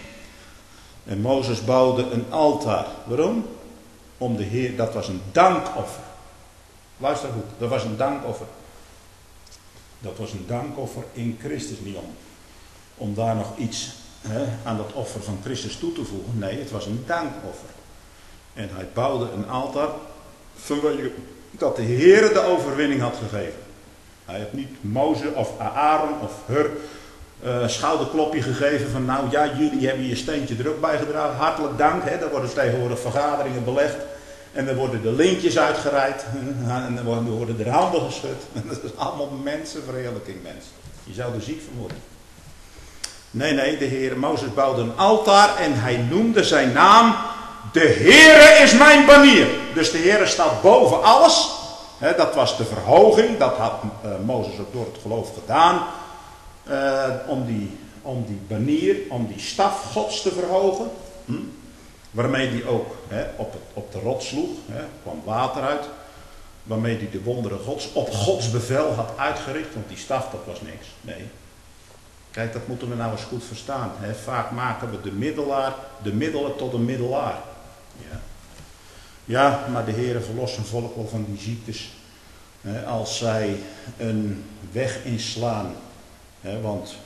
Speaker 1: En Mozes bouwde een altaar. Waarom? Om de Heer, dat was een dankoffer. Luister goed, dat was een dankoffer. Dat was een dankoffer in Christus, niet om. Om daar nog iets hè, aan dat offer van Christus toe te voegen. Nee, het was een dankoffer. En hij bouwde een altaar vanwege dat de Heer de overwinning had gegeven. Hij heeft niet Mozes of Aaron of Hur uh, schouderklopje gegeven van nou ja, jullie hebben je steentje er ook bij gedragen. Hartelijk dank, hè. Daar worden tegenwoordig vergaderingen belegd. En dan worden de lintjes uitgereikt. En dan worden er handen geschud. En dat is allemaal mensenverheerlijking, mensen. Je zou er ziek van worden. Nee, nee, de Heer Mozes bouwde een altaar en hij noemde zijn naam. De Heere is mijn banier. Dus de Heere staat boven alles. He, dat was de verhoging. Dat had uh, Mozes ook door het geloof gedaan. Uh, om, die, om die banier, om die staf Gods te verhogen. Hm? Waarmee hij ook he, op, het, op de rots sloeg. He, kwam water uit. Waarmee hij de wonderen Gods op Gods bevel had uitgericht. Want die staf, dat was niks. Nee. Kijk, dat moeten we nou eens goed verstaan. He, vaak maken we de middelaar, de middelen tot een middelaar. Ja. Ja, maar de Heere verlost zijn volk wel van die ziektes. He, als zij een weg inslaan. He, want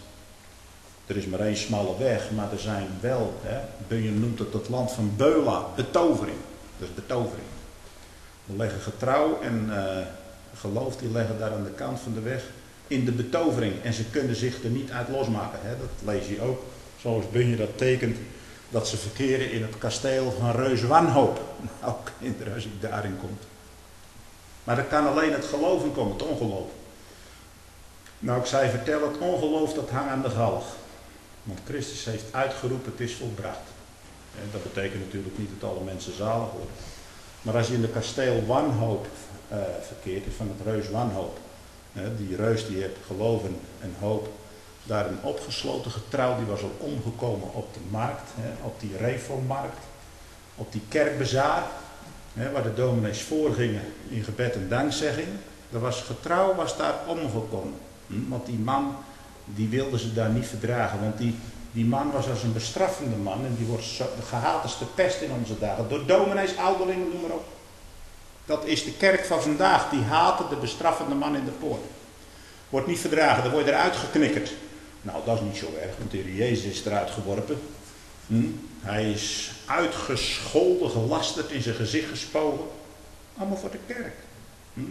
Speaker 1: er is maar één smalle weg, maar er zijn wel, hè, Bunyan noemt het het land van Beula, betovering. Dat is betovering. We leggen getrouw en uh, geloof, die leggen daar aan de kant van de weg in de betovering. En ze kunnen zich er niet uit losmaken. Hè. Dat lees je ook, zoals Bunyan dat tekent, dat ze verkeren in het kasteel van Reus Wanhoop. Nou, kinderen, als ik daarin kom. Maar er kan alleen het geloof in komen, het ongeloof. Nou, ik zei, vertel, het ongeloof dat hangt aan de galg. Want Christus heeft uitgeroepen, het is volbracht. En dat betekent natuurlijk niet dat alle mensen zalig worden. Maar als je in de kasteel Wanhoop uh, verkeert, van het reus Wanhoop. Uh, die reus die heeft geloven en hoop. Daar een opgesloten getrouw, die was al omgekomen op de markt. Hè, op die reformmarkt. Op die kerkbazaar. Hè, waar de dominees voorgingen in gebed en dankzegging. Er was getrouw, was daar omgekomen. Hm, want die man, die wilden ze daar niet verdragen. Want die, die man was als een bestraffende man. En die wordt zo, gehaat als de pest in onze dagen. Door dominees, ouderlingen, noem maar op. Dat is de kerk van vandaag. Die haten de bestraffende man in de poort. Wordt niet verdragen, dan word je eruit geknikkerd. Nou, dat is niet zo erg, want de Heer Jezus is eruit geworpen. Hm? Hij is uitgescholden, gelasterd, in zijn gezicht gespogen. Allemaal voor de kerk. Hm?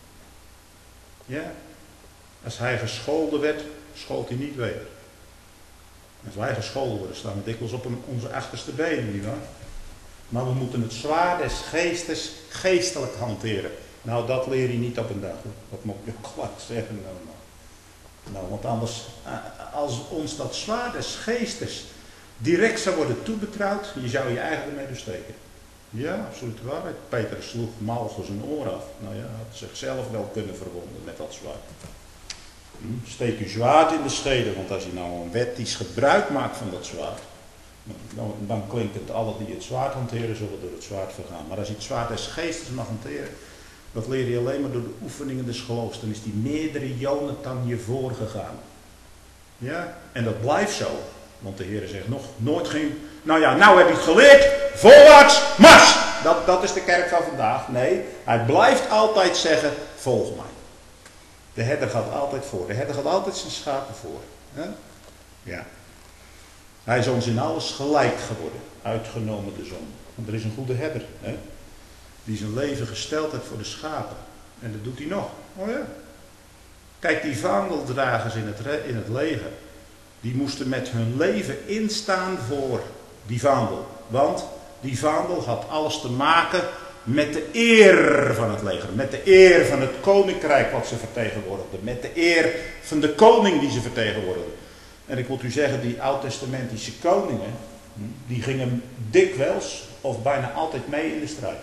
Speaker 1: Ja. Als hij gescholden werd, schold hij niet weer. Als wij gescholden worden, staan we dikwijls op onze achterste benen, nietwaar? Maar we moeten het zwaard des geestes geestelijk hanteren. Nou, dat leer je niet op een dag. Dat moet ik ook gelijk zeggen. Nou, nou. nou, want anders, als ons dat zwaard des geestes direct zou worden toebetrouwd, je zou je eigen ermee besteken. Ja, absoluut waarheid. Peter sloeg Malchus zijn oor af. Nou ja, had zichzelf wel kunnen verwonden met dat zwaard. Hm? Steek uw zwaard in de schede, want als je nou een wettisch gebruik maakt van dat zwaard, dan, dan klinkt het, alle die het zwaard hanteren zullen door het zwaard vergaan. Maar als je het zwaard des geestes mag hanteren, Dat leer je alleen maar door de oefeningen des geloofs. Dan is die meerdere Jonathan je voorgegaan. Ja, en dat blijft zo. Want de Heer zegt nog nooit geen... Nou ja, nou heb je het geleerd. Voorwaarts, mars! Dat, dat is de kerk van vandaag. Nee, hij blijft altijd zeggen, volg mij. De herder gaat altijd voor. De herder gaat altijd zijn schapen voor. Ja? Ja. Hij is ons in alles gelijk geworden. Uitgenomen de zon. Want er is een goede herder. Hè? Die zijn leven gesteld heeft voor de schapen. En dat doet hij nog. Oh ja. Kijk, die vaandeldragers in het, in het leger. Die moesten met hun leven instaan voor die vaandel. Want die vaandel had alles te maken met de eer van het leger. Met de eer van het koninkrijk wat ze vertegenwoordigden. Met de eer van de koning die ze vertegenwoordigden. En ik moet u zeggen, die oud-testamentische koningen, die gingen dikwijls of bijna altijd mee in de strijd.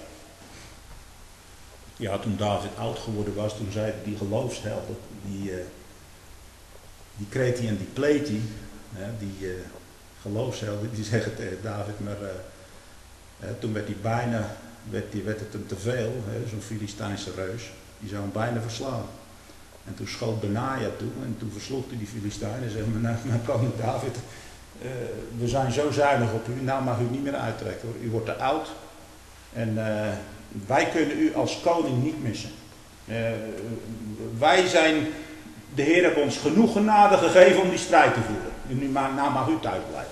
Speaker 1: Ja, toen David oud geworden was, toen zeiden die geloofshelden, die, uh, die Kreti en die Pleti, uh, die uh, geloofshelden, die zeggen tegen David, maar uh, uh, toen werd hij bijna, werd, die, werd het hem te veel, uh, zo'n Filistijnse reus, die zou hem bijna verslaan. En toen schoot Benaja toe en toen versloeg hij die Filistijn en zei, nou, nou koning David, uh, we zijn zo zuinig op u, nou mag u niet meer uittrekken hoor, u wordt te oud en uh, wij kunnen u als koning niet missen. Uh, wij zijn, de Heer heeft ons genoeg genade gegeven om die strijd te voeren. En nu maar, nou mag u thuis blijven.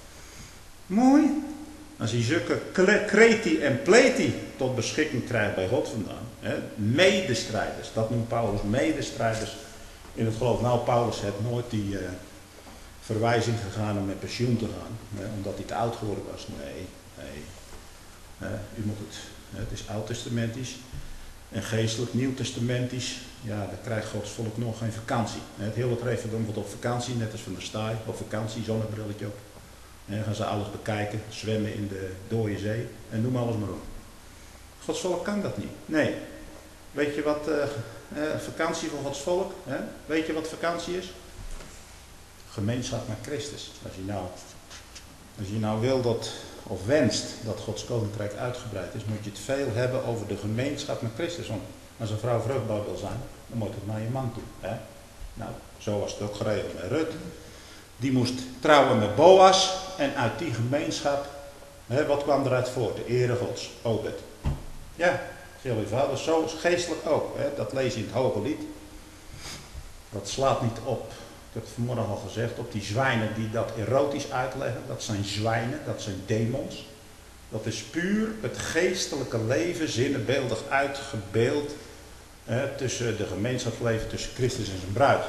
Speaker 1: Mooi. Als hij zulke kreti en pleti tot beschikking krijgt bij God vandaan. Hè, medestrijders, dat noemt Paulus medestrijders in het geloof. Nou, Paulus heeft nooit die uh, verwijzing gegaan om met pensioen te gaan. Hè, omdat hij te oud geworden was. Nee, nee. Uh, u moet het, het is oud-testamentisch en geestelijk nieuw-testamentisch. Ja, dan krijgt Gods volk nog geen vakantie. Het hele referendum wordt op vakantie, net als van der Staaij, op vakantie, zonnebrilletje op. En dan gaan ze alles bekijken, zwemmen in de dode zee en noem alles maar op. Gods volk kan dat niet. Nee. Weet je wat uh, uh, vakantie voor Gods volk? Hè? Weet je wat vakantie is? Gemeenschap met Christus. Als je nou, als je nou wil dat, of wenst dat Gods koninkrijk uitgebreid is, moet je het veel hebben over de gemeenschap met Christus. Want als een vrouw vruchtbaar wil zijn, dan moet het naar je man toe. Hè? Nou, zo was het ook geregeld bij Rut. Die moest trouwen met Boas en uit die gemeenschap, hè, wat kwam eruit voort? De ere Gods, Obed. Ja, heel eenvoudig, zo is geestelijk ook. Hè? Dat lees je in het Hoge Lied. Dat slaat niet op, ik heb het vanmorgen al gezegd, op die zwijnen die dat erotisch uitleggen. Dat zijn zwijnen, dat zijn demons. Dat is puur het geestelijke leven, zinnebeeldig uitgebeeld hè, tussen de gemeenschapsleven, tussen Christus en zijn bruid.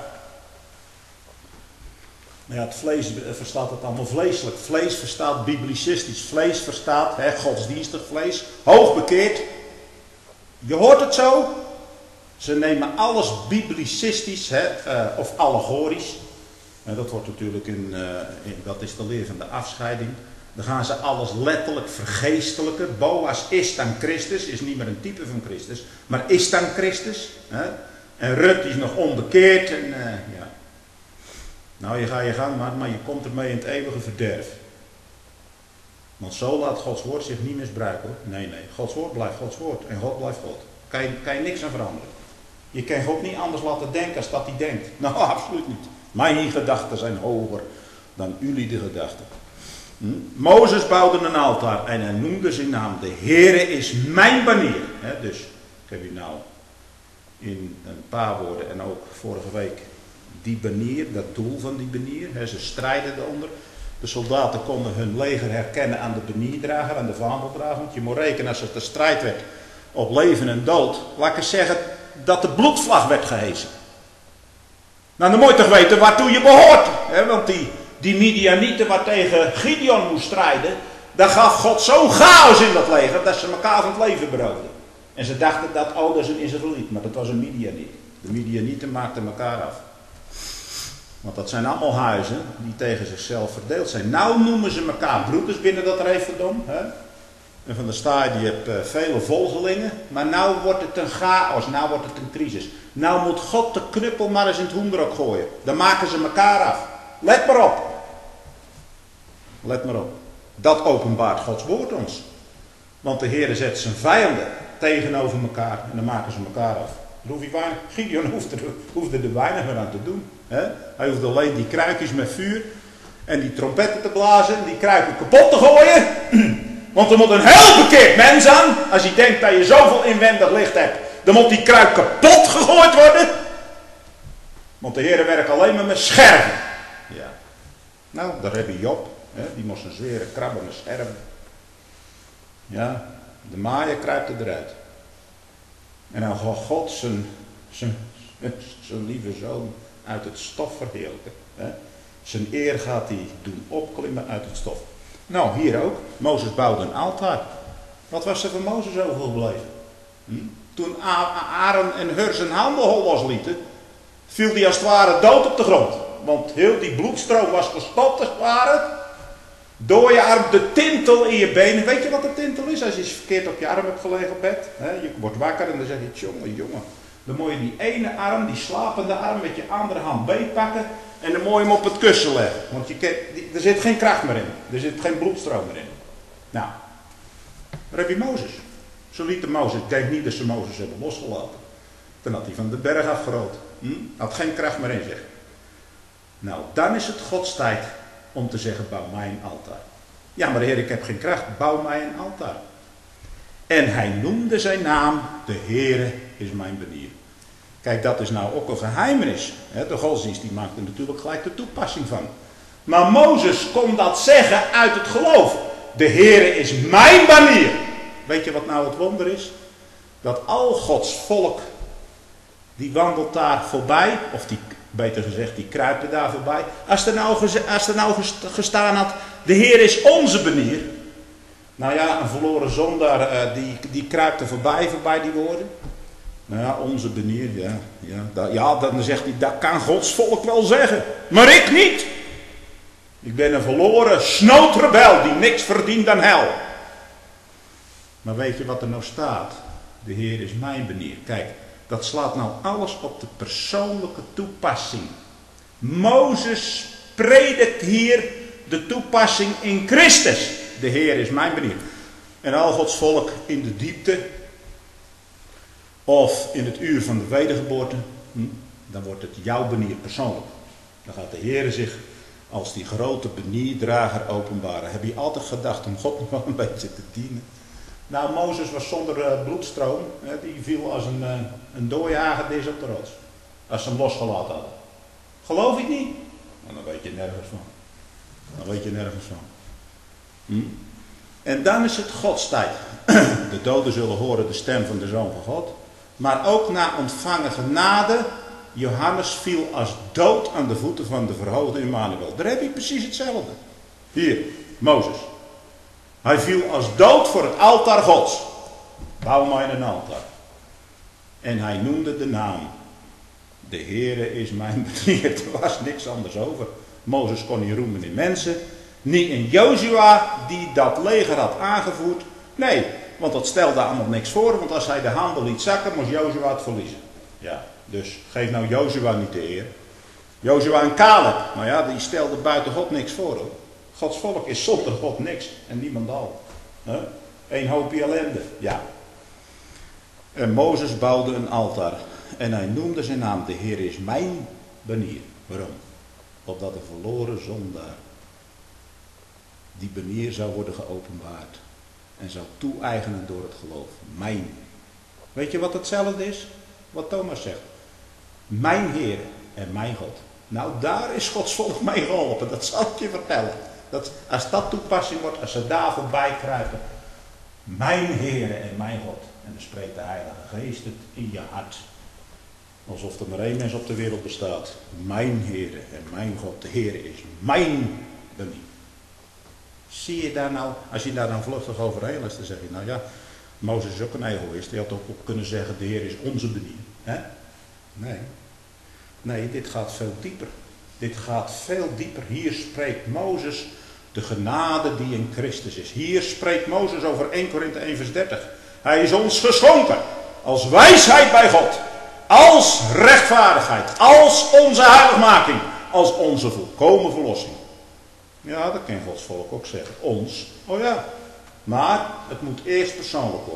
Speaker 1: Maar ja, het vlees verstaat het allemaal vleeselijk. Vlees verstaat biblicistisch. Vlees verstaat hè, godsdienstig vlees. Hoogbekeerd. Je hoort het zo. Ze nemen alles biblicistisch hè, uh, of allegorisch. En dat wordt natuurlijk in, uh, in, dat is de leer van de afscheiding. Dan gaan ze alles letterlijk vergeestelijken. Boas is dan Christus, is niet meer een type van Christus, maar is dan Christus. Hè? En Rut is nog onbekeerd. En, uh, ja. Nou, je gaat je gang maar, maar je komt ermee in het eeuwige verderf. Want zo laat Gods woord zich niet misbruiken hoor. Nee, nee. Gods woord blijft Gods woord. En God blijft God. Kan je, kan je niks aan veranderen. Je kan God niet anders laten denken als dat hij denkt. Nou, absoluut niet. Mijn gedachten zijn hoger dan jullie de gedachten. Hm? Mozes bouwde een altaar en hij noemde zijn naam. De Heere is mijn banier. He, dus, ik heb u nou in een paar woorden en ook vorige week die banier, dat doel van die banier. He, ze strijden eronder. De soldaten konden hun leger herkennen aan de banierdrager, aan de vaandeldrager. Want je moet rekenen als het een strijd werd op leven en dood. Laat ik eens zeggen dat de bloedvlag werd gehesen. Nou, dan moet je toch weten waartoe je behoort. Hè? Want die, die Midianieten waar tegen Gideon moest strijden, daar gaf God zo'n chaos in dat leger, dat ze elkaar van het leven beroofden. En ze dachten dat, oh, dat is een Israëliet, maar dat was een Midianiet. De Midianieten maakten elkaar af. Want dat zijn allemaal huizen die tegen zichzelf verdeeld zijn. Nou noemen ze elkaar broeders binnen dat referendum. Hè? En Van der Staaij die heeft uh, vele volgelingen. Maar nou wordt het een chaos, nou wordt het een crisis. Nou moet God de knuppel maar eens in het hoenderhok gooien. Dan maken ze elkaar af. Let maar op. Let maar op. Dat openbaart Gods woord ons. Want de Heer zet zijn vijanden tegenover elkaar en dan maken ze elkaar af. Dan hoef je weinig, Gideon hoefde, hoefde er weinig meer aan te doen. Hè? Hij hoefde alleen die kruikjes met vuur en die trompetten te blazen en die kruiken kapot te gooien. Want er moet een heel bekeerd mens aan. Als je denkt dat je zoveel inwendig licht hebt, dan moet die kruik kapot gegooid worden. Want de Heer werkt alleen maar met scherven. Ja. Nou, daar heb je Job. Hè? Die moest een zware krabben met scherven. Ja, de maaier kruipt eruit. En dan gaat God zijn, zijn, zijn lieve zoon uit het stof verheerlijken. Hè? Zijn eer gaat hij doen opklimmen uit het stof. Nou, hier ook. Mozes bouwde een altaar. Wat was er van Mozes overgebleven? Hm? Toen Aaron en Hur zijn handen hol loslieten, viel hij als het ware dood op de grond. Want heel die bloedstroom was gestopt als het ware. Door je arm, de tintel in je benen. Weet je wat de tintel is? Als je verkeerd op je arm hebt gelegen op bed. Hè? Je wordt wakker en dan zeg je, jongen, jongen. Dan moet je die ene arm, die slapende arm, met je andere hand beetpakken. En dan moet je hem op het kussen leggen. Want je kan, die, er zit geen kracht meer in. Er zit geen bloedstroom meer in. Nou, daar heb je Mozes. Zo liet de Mozes. Ik denk niet dat ze Mozes hebben losgelaten. Dan had hij van de berg afgerold. Hm? Had geen kracht meer in zich. Nou, dan is het Gods tijd om te zeggen, bouw mij een altaar. Ja, maar Heer, ik heb geen kracht. Bouw mij een altaar. En hij noemde zijn naam, de Heere is mijn benier. Kijk, dat is nou ook een geheimenis. De godsdienst die maakt er natuurlijk gelijk de toepassing van. Maar Mozes kon dat zeggen uit het geloof. De Heere is mijn banier. Weet je wat nou het wonder is? Dat al Gods volk, die wandelt daar voorbij, of die, beter gezegd, die kruipen daar voorbij. Als er nou, als er nou gestaan had, de Heer is onze banier. Nou ja, een verloren zondaar, die, die kruipt er voorbij, voorbij die woorden. Nou ja, onze banier, ja. Ja, dat, ja, dan zegt hij, dat kan Gods volk wel zeggen. Maar ik niet. Ik ben een verloren snootrebel die niks verdient dan hel. Maar weet je wat er nou staat? De Heer is mijn banier. Kijk, dat slaat nou alles op de persoonlijke toepassing. Mozes predikt hier de toepassing in Christus. De Heer is mijn banier. En al Gods volk in de diepte, of in het uur van de wedergeboorte, hm, dan wordt het jouw banier persoonlijk. Dan gaat de Heer zich als die grote banierdrager openbaren. Heb je altijd gedacht om God nog wel een beetje te dienen? Nou, Mozes was zonder uh, bloedstroom. Hè, die viel als een, uh, een dode hagedis op de rots. Als ze hem losgelaten hadden. Geloof ik niet? Nou, dan weet je nergens van. Dan weet je nergens van. Hm? En dan is het Gods tijd. De doden zullen horen de stem van de Zoon van God. Maar ook na ontvangen genade, Johannes viel als dood aan de voeten van de verhoogde Immanuel. Daar heb je precies hetzelfde. Hier, Mozes. Hij viel als dood voor het altaar Gods. Bouw mij een altaar. En hij noemde de naam. De Heere is mijn banier. Er was niks anders over. Mozes kon niet roemen in mensen. Niet in Jozua die dat leger had aangevoerd. Nee, want dat stelde allemaal niks voor. Want als hij de handen liet zakken, moest Jozua het verliezen. Ja, dus geef nou Jozua niet de eer. Jozua en Caleb, nou ja, die stelden buiten God niks voor hoor. Gods volk is zonder God niks en niemand al. He? Eén hoopje ellende, ja. En Mozes bouwde een altaar en hij noemde zijn naam, de Heer is mijn banier. Waarom? Opdat de verloren zondaar die banier zou worden geopenbaard en zou toe-eigenen door het geloof. Mijn. Weet je wat hetzelfde is? Wat Thomas zegt. Mijn Heer en mijn God. Nou, daar is Gods volk mee geholpen. Dat zal ik je vertellen. Dat, als dat toepassing wordt, als ze daar voorbij kruipen. Mijn Heer en mijn God. En dan spreekt de Heilige Geest het in je hart. Alsof er maar één mens op de wereld bestaat. Mijn Heer en mijn God. De Heer is mijn banier. Zie je daar nou, als je daar dan vluchtig overheen leest, dan zeg je, nou ja, Mozes is ook een egoïst. Die had ook kunnen zeggen, de Heer is onze banier. Hè? Nee. Nee, dit gaat veel dieper. Dit gaat veel dieper. Hier spreekt Mozes de genade die in Christus is. Hier spreekt Mozes over Eerste Korinthe één vers dertig. Hij is ons geschonken als wijsheid bij God. Als rechtvaardigheid. Als onze heiligmaking. Als onze volkomen verlossing. Ja, dat kan Gods volk ook zeggen. Ons. Oh ja. Maar het moet eerst persoonlijk worden.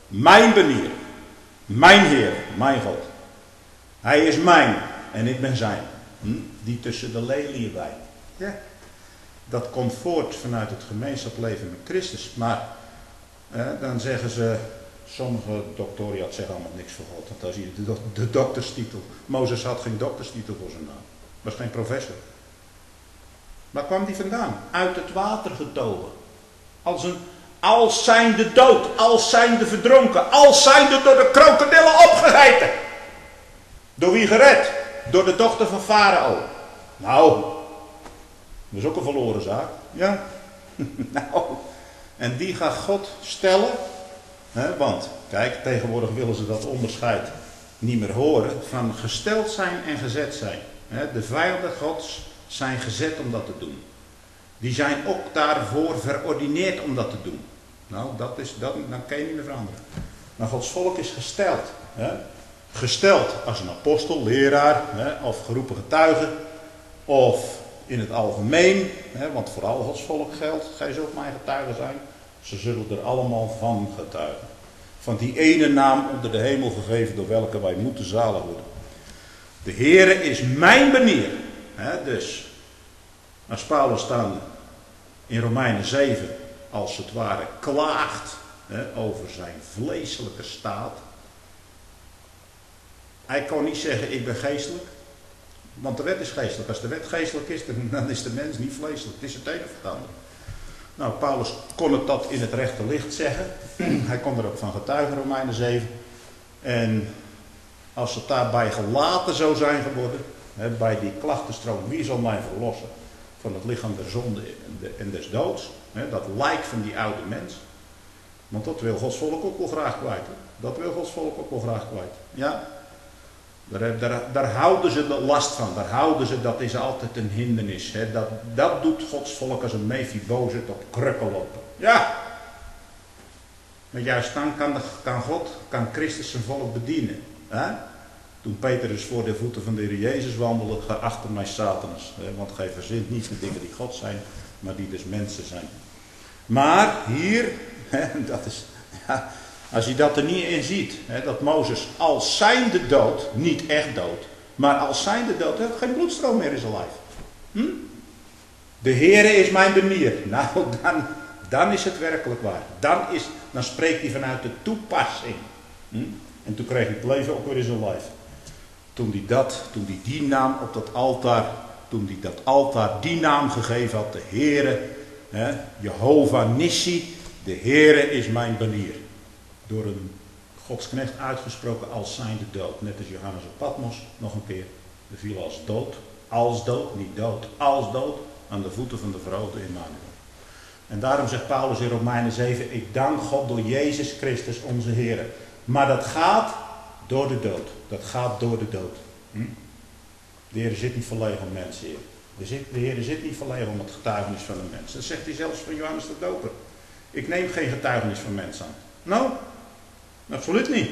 Speaker 1: Mijn banier. Mijn Heer, mijn God. Hij is mijn en ik ben zijn. Hm? Die tussen de leliën wijdt. Ja. Dat komt voort vanuit het gemeenschapsleven met Christus. Maar eh, dan zeggen ze, sommige doctoriat zeggen allemaal niks voor God. Want dan zie je de, de dokterstitel. Mozes had geen dokterstitel voor zijn naam. Was geen professor. Waar kwam die vandaan? Uit het water getogen. Als een, als zijnde dood, als zijnde verdronken, als zijnde door de krokodillen opgegeten. Door wie gered? Door de dochter van Farao. Nou, dat is ook een verloren zaak. Ja. Nou, en die gaat God stellen. Hè, want, kijk, tegenwoordig willen ze dat onderscheid niet meer horen. Van gesteld zijn en gezet zijn. Hè, de vijanden Gods zijn gezet om dat te doen. Die zijn ook daarvoor verordineerd om dat te doen. Nou, dat is, dat, dan kan je niet meer veranderen. Maar Gods volk is gesteld. Hè? Gesteld als een apostel, leraar, hè, of geroepen getuige. Of in het algemeen. Hè, want voor al Gods volk geldt, gij zult mijn getuigen zijn. Ze zullen er allemaal van getuigen. Van die ene naam onder de hemel gegeven door welke wij moeten zalig worden. De Heere is mijn banier. Hè, dus, als Paulus dan in Romeinen zeven als het ware klaagt hè, over zijn vleeselijke staat. Hij kon niet zeggen ik ben geestelijk. Want de wet is geestelijk. Als de wet geestelijk is, dan is de mens niet vleeselijk. Het is het een of het ander. Nou, Paulus kon het dat in het rechte licht zeggen. Hij kon er ook van getuigen, Romeinen zeven. En als het daarbij gelaten zou zijn geworden, hè, bij die klachtenstroom, wie zal mij verlossen van het lichaam der zonde en, de, en des doods? Hè, dat lijk van die oude mens. Want dat wil Gods volk ook wel graag kwijt. Hè? Dat wil Gods volk ook wel graag kwijt. Ja. Daar, daar, daar houden ze de last van. Daar houden ze, dat is altijd een hindernis. Hè? Dat, dat doet Gods volk als een Mephibozet op krukken lopen. Ja. Maar juist dan kan, de, kan God, kan Christus zijn volk bedienen. Hè? Toen Petrus voor de voeten van de Heer Jezus wandelde, ga achter mij Satanas. Hè? Want gij verzint niet de dingen die God zijn, maar die dus mensen zijn. Maar hier, hè, dat is... Ja, als je dat er niet in ziet, hè, dat Mozes als zijnde dood, niet echt dood, maar als zijnde dood, heeft geen bloedstroom meer in zijn lijf. Hm? De Heere is mijn banier. Nou, dan, dan is het werkelijk waar. Dan, is, dan spreekt hij vanuit de toepassing. Hm? En toen kreeg hij het leven ook weer in zijn lijf. Toen hij dat, toen hij die naam op dat altaar, toen hij dat altaar die naam gegeven had, de Heere, hè, Jehovah Nissi, de Heere is mijn banier. Door een godsknecht uitgesproken als zijnde dood. Net als Johannes op Patmos, nog een keer. Er viel als dood, als dood, niet dood, als dood, aan de voeten van de verhoogde Immanuel. En daarom zegt Paulus in Romeinen zeven, ik dank God door Jezus Christus onze Heer. Maar dat gaat door de dood. Dat gaat door de dood. Hm? De Heer zit niet verlegen om mensen, Heer. De, zit, de Heer zit niet verlegen om het getuigenis van een mens. Dat zegt hij zelfs van Johannes de Doper. Ik neem geen getuigenis van mensen aan. Nou, absoluut niet.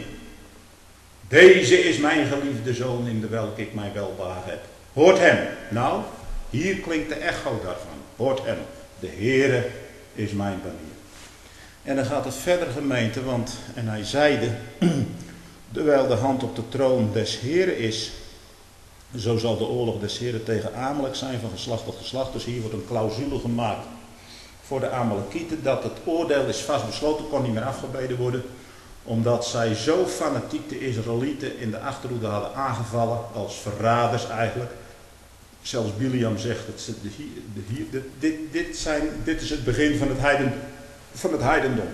Speaker 1: Deze is mijn geliefde zoon in de welke ik mijn welbehagen heb. Hoort hem. Nou, hier klinkt de echo daarvan. Hoort hem. De Heere is mijn banier. En dan gaat het verder, gemeente, want, en hij zeide, terwijl de hand op de troon des Heeren is, zo zal de oorlog des Heeren tegen Amalek zijn van geslacht tot geslacht. Dus hier wordt een clausule gemaakt voor de Amalekieten, dat het oordeel is vastbesloten, kon niet meer afgebeden worden, omdat zij zo fanatiek de Israëlieten in de achterhoede hadden aangevallen, als verraders eigenlijk. Zelfs Biliam zegt, dat ze, de, de, de, dit, dit, zijn, dit is het begin van het, heiden, van het heidendom.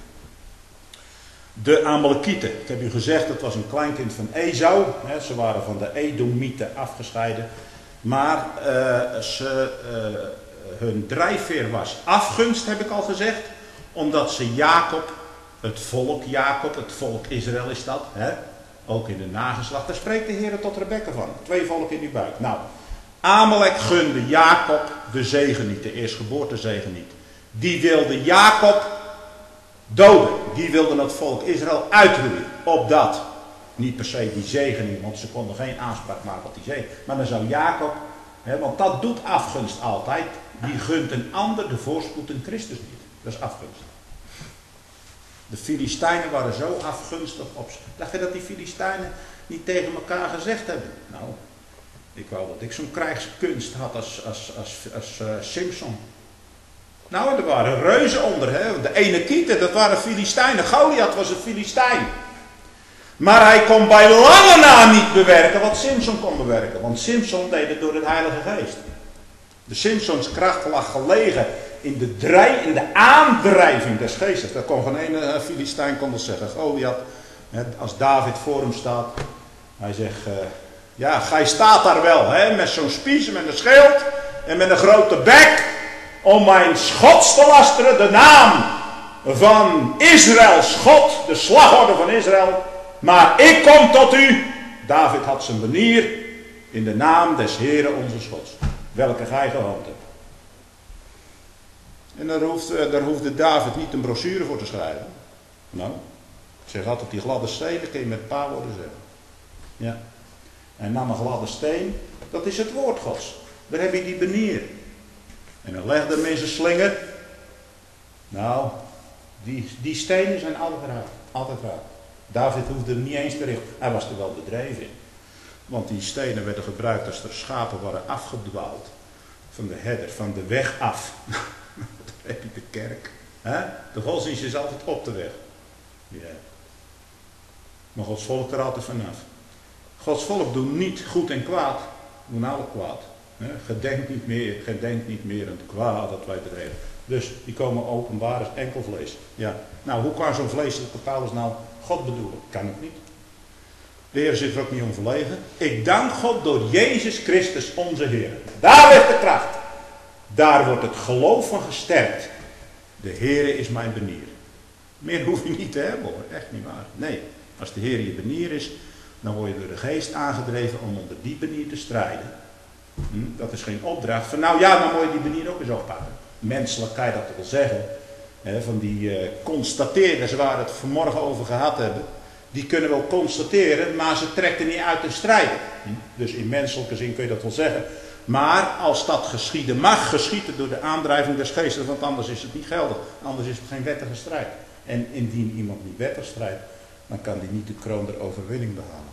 Speaker 1: De Amalekieten, ik heb u gezegd, dat was een kleinkind van Esau. Hè, ze waren van de Edomieten afgescheiden. Maar uh, ze, uh, hun drijfveer was afgunst, heb ik al gezegd. Omdat ze Jacob, het volk Jacob, het volk Israël is dat. Hè, ook in de nageslacht. Daar spreekt de Heer tot Rebekka van. Twee volken in uw buik. Nou, Amalek gunde Jacob de zegen niet, de eerstgeboortezegen niet. Die wilde Jacob doden. Die wilden het volk Israël uitroeien. Opdat, niet per se die zegening, want ze konden geen aanspraak maken op die zegen. Maar dan zou Jacob, hè, want dat doet afgunst altijd, die gunt een ander de voorspoed in Christus niet. Dat is afgunst. De Filistijnen waren zo afgunstig op ze. Dacht je dat die Filistijnen niet tegen elkaar gezegd hebben? Nou, ik wou dat ik zo'n krijgskunst had als, als, als, als uh, Simson. Nou, er waren reuzen onder. Hè? De Enekieten, dat waren Filistijnen. Goliath was een Filistijn. Maar hij kon bij lange na niet bewerken wat Simson kon bewerken. Want Simson deed het door de Heilige Geest. De Simsons kracht lag gelegen in de, drij, in de aandrijving des geestes. Dat kon geen ene Filistijn kon dat zeggen. Goliath, als David voor hem staat. Hij zegt, uh, ja, gij staat daar wel. Hè, met zo'n spies, met een schild en met een grote bek. Om mijn Gods te lasteren, de naam van Israëls God, de slagorde van Israël. Maar ik kom tot u. David had zijn banier in de naam des Heeren onze Gods. Welke gij gehoond hebt. En daar hoefde, daar hoefde David niet een brochure voor te schrijven. Nou, ik zeg altijd, die gladde stenen kun je met een paar woorden zeggen. Ja. En nam een gladde steen, dat is het woord Gods. Daar heb je die banier. En dan legde hem in zijn slinger. Nou, die, die stenen zijn altijd raar. Altijd raar. David hoefde er niet eens te richten. Hij was er wel bedreven in. Want die stenen werden gebruikt als er schapen waren afgedwaald. Van de herder, van de weg af. Dan heb je de kerk. He? De godsdienst is altijd op de weg. Ja. Maar Gods volk er altijd vanaf. Gods volk doet niet goed en kwaad. Doen alle kwaad. He? Gedenk niet meer, gedenk niet meer aan het kwaad dat wij bedrijven. Dus die komen openbaar als enkel vlees. Ja. Nou, hoe kan zo'n vleeselijke Paulus nou God bedoelen? Kan het niet. De Heer zit er ook niet om verlegen. Ik dank God door Jezus Christus onze Heer. Daar ligt de kracht. Daar wordt het geloof van gesterkt. De Heer is mijn banier. Meer hoef je niet te hebben hoor. Echt niet waar. Nee. Als de Heer je banier is, dan word je door de geest aangedreven om onder die banier te strijden. Hm? Dat is geen opdracht van nou ja, dan moet je die banier ook eens oppakken. Menselijk kan je dat wel zeggen. He, van die uh, constateerders waar we het vanmorgen over gehad hebben. Die kunnen wel constateren, maar ze trekken niet uit te strijden. Hm? Dus in menselijke zin kun je dat wel zeggen. Maar als dat geschieden mag, geschieden door de aandrijving des geestes, want anders is het niet geldig. Anders is het geen wettige strijd. En indien iemand niet wettig strijdt, dan kan hij niet de kroon der overwinning behalen.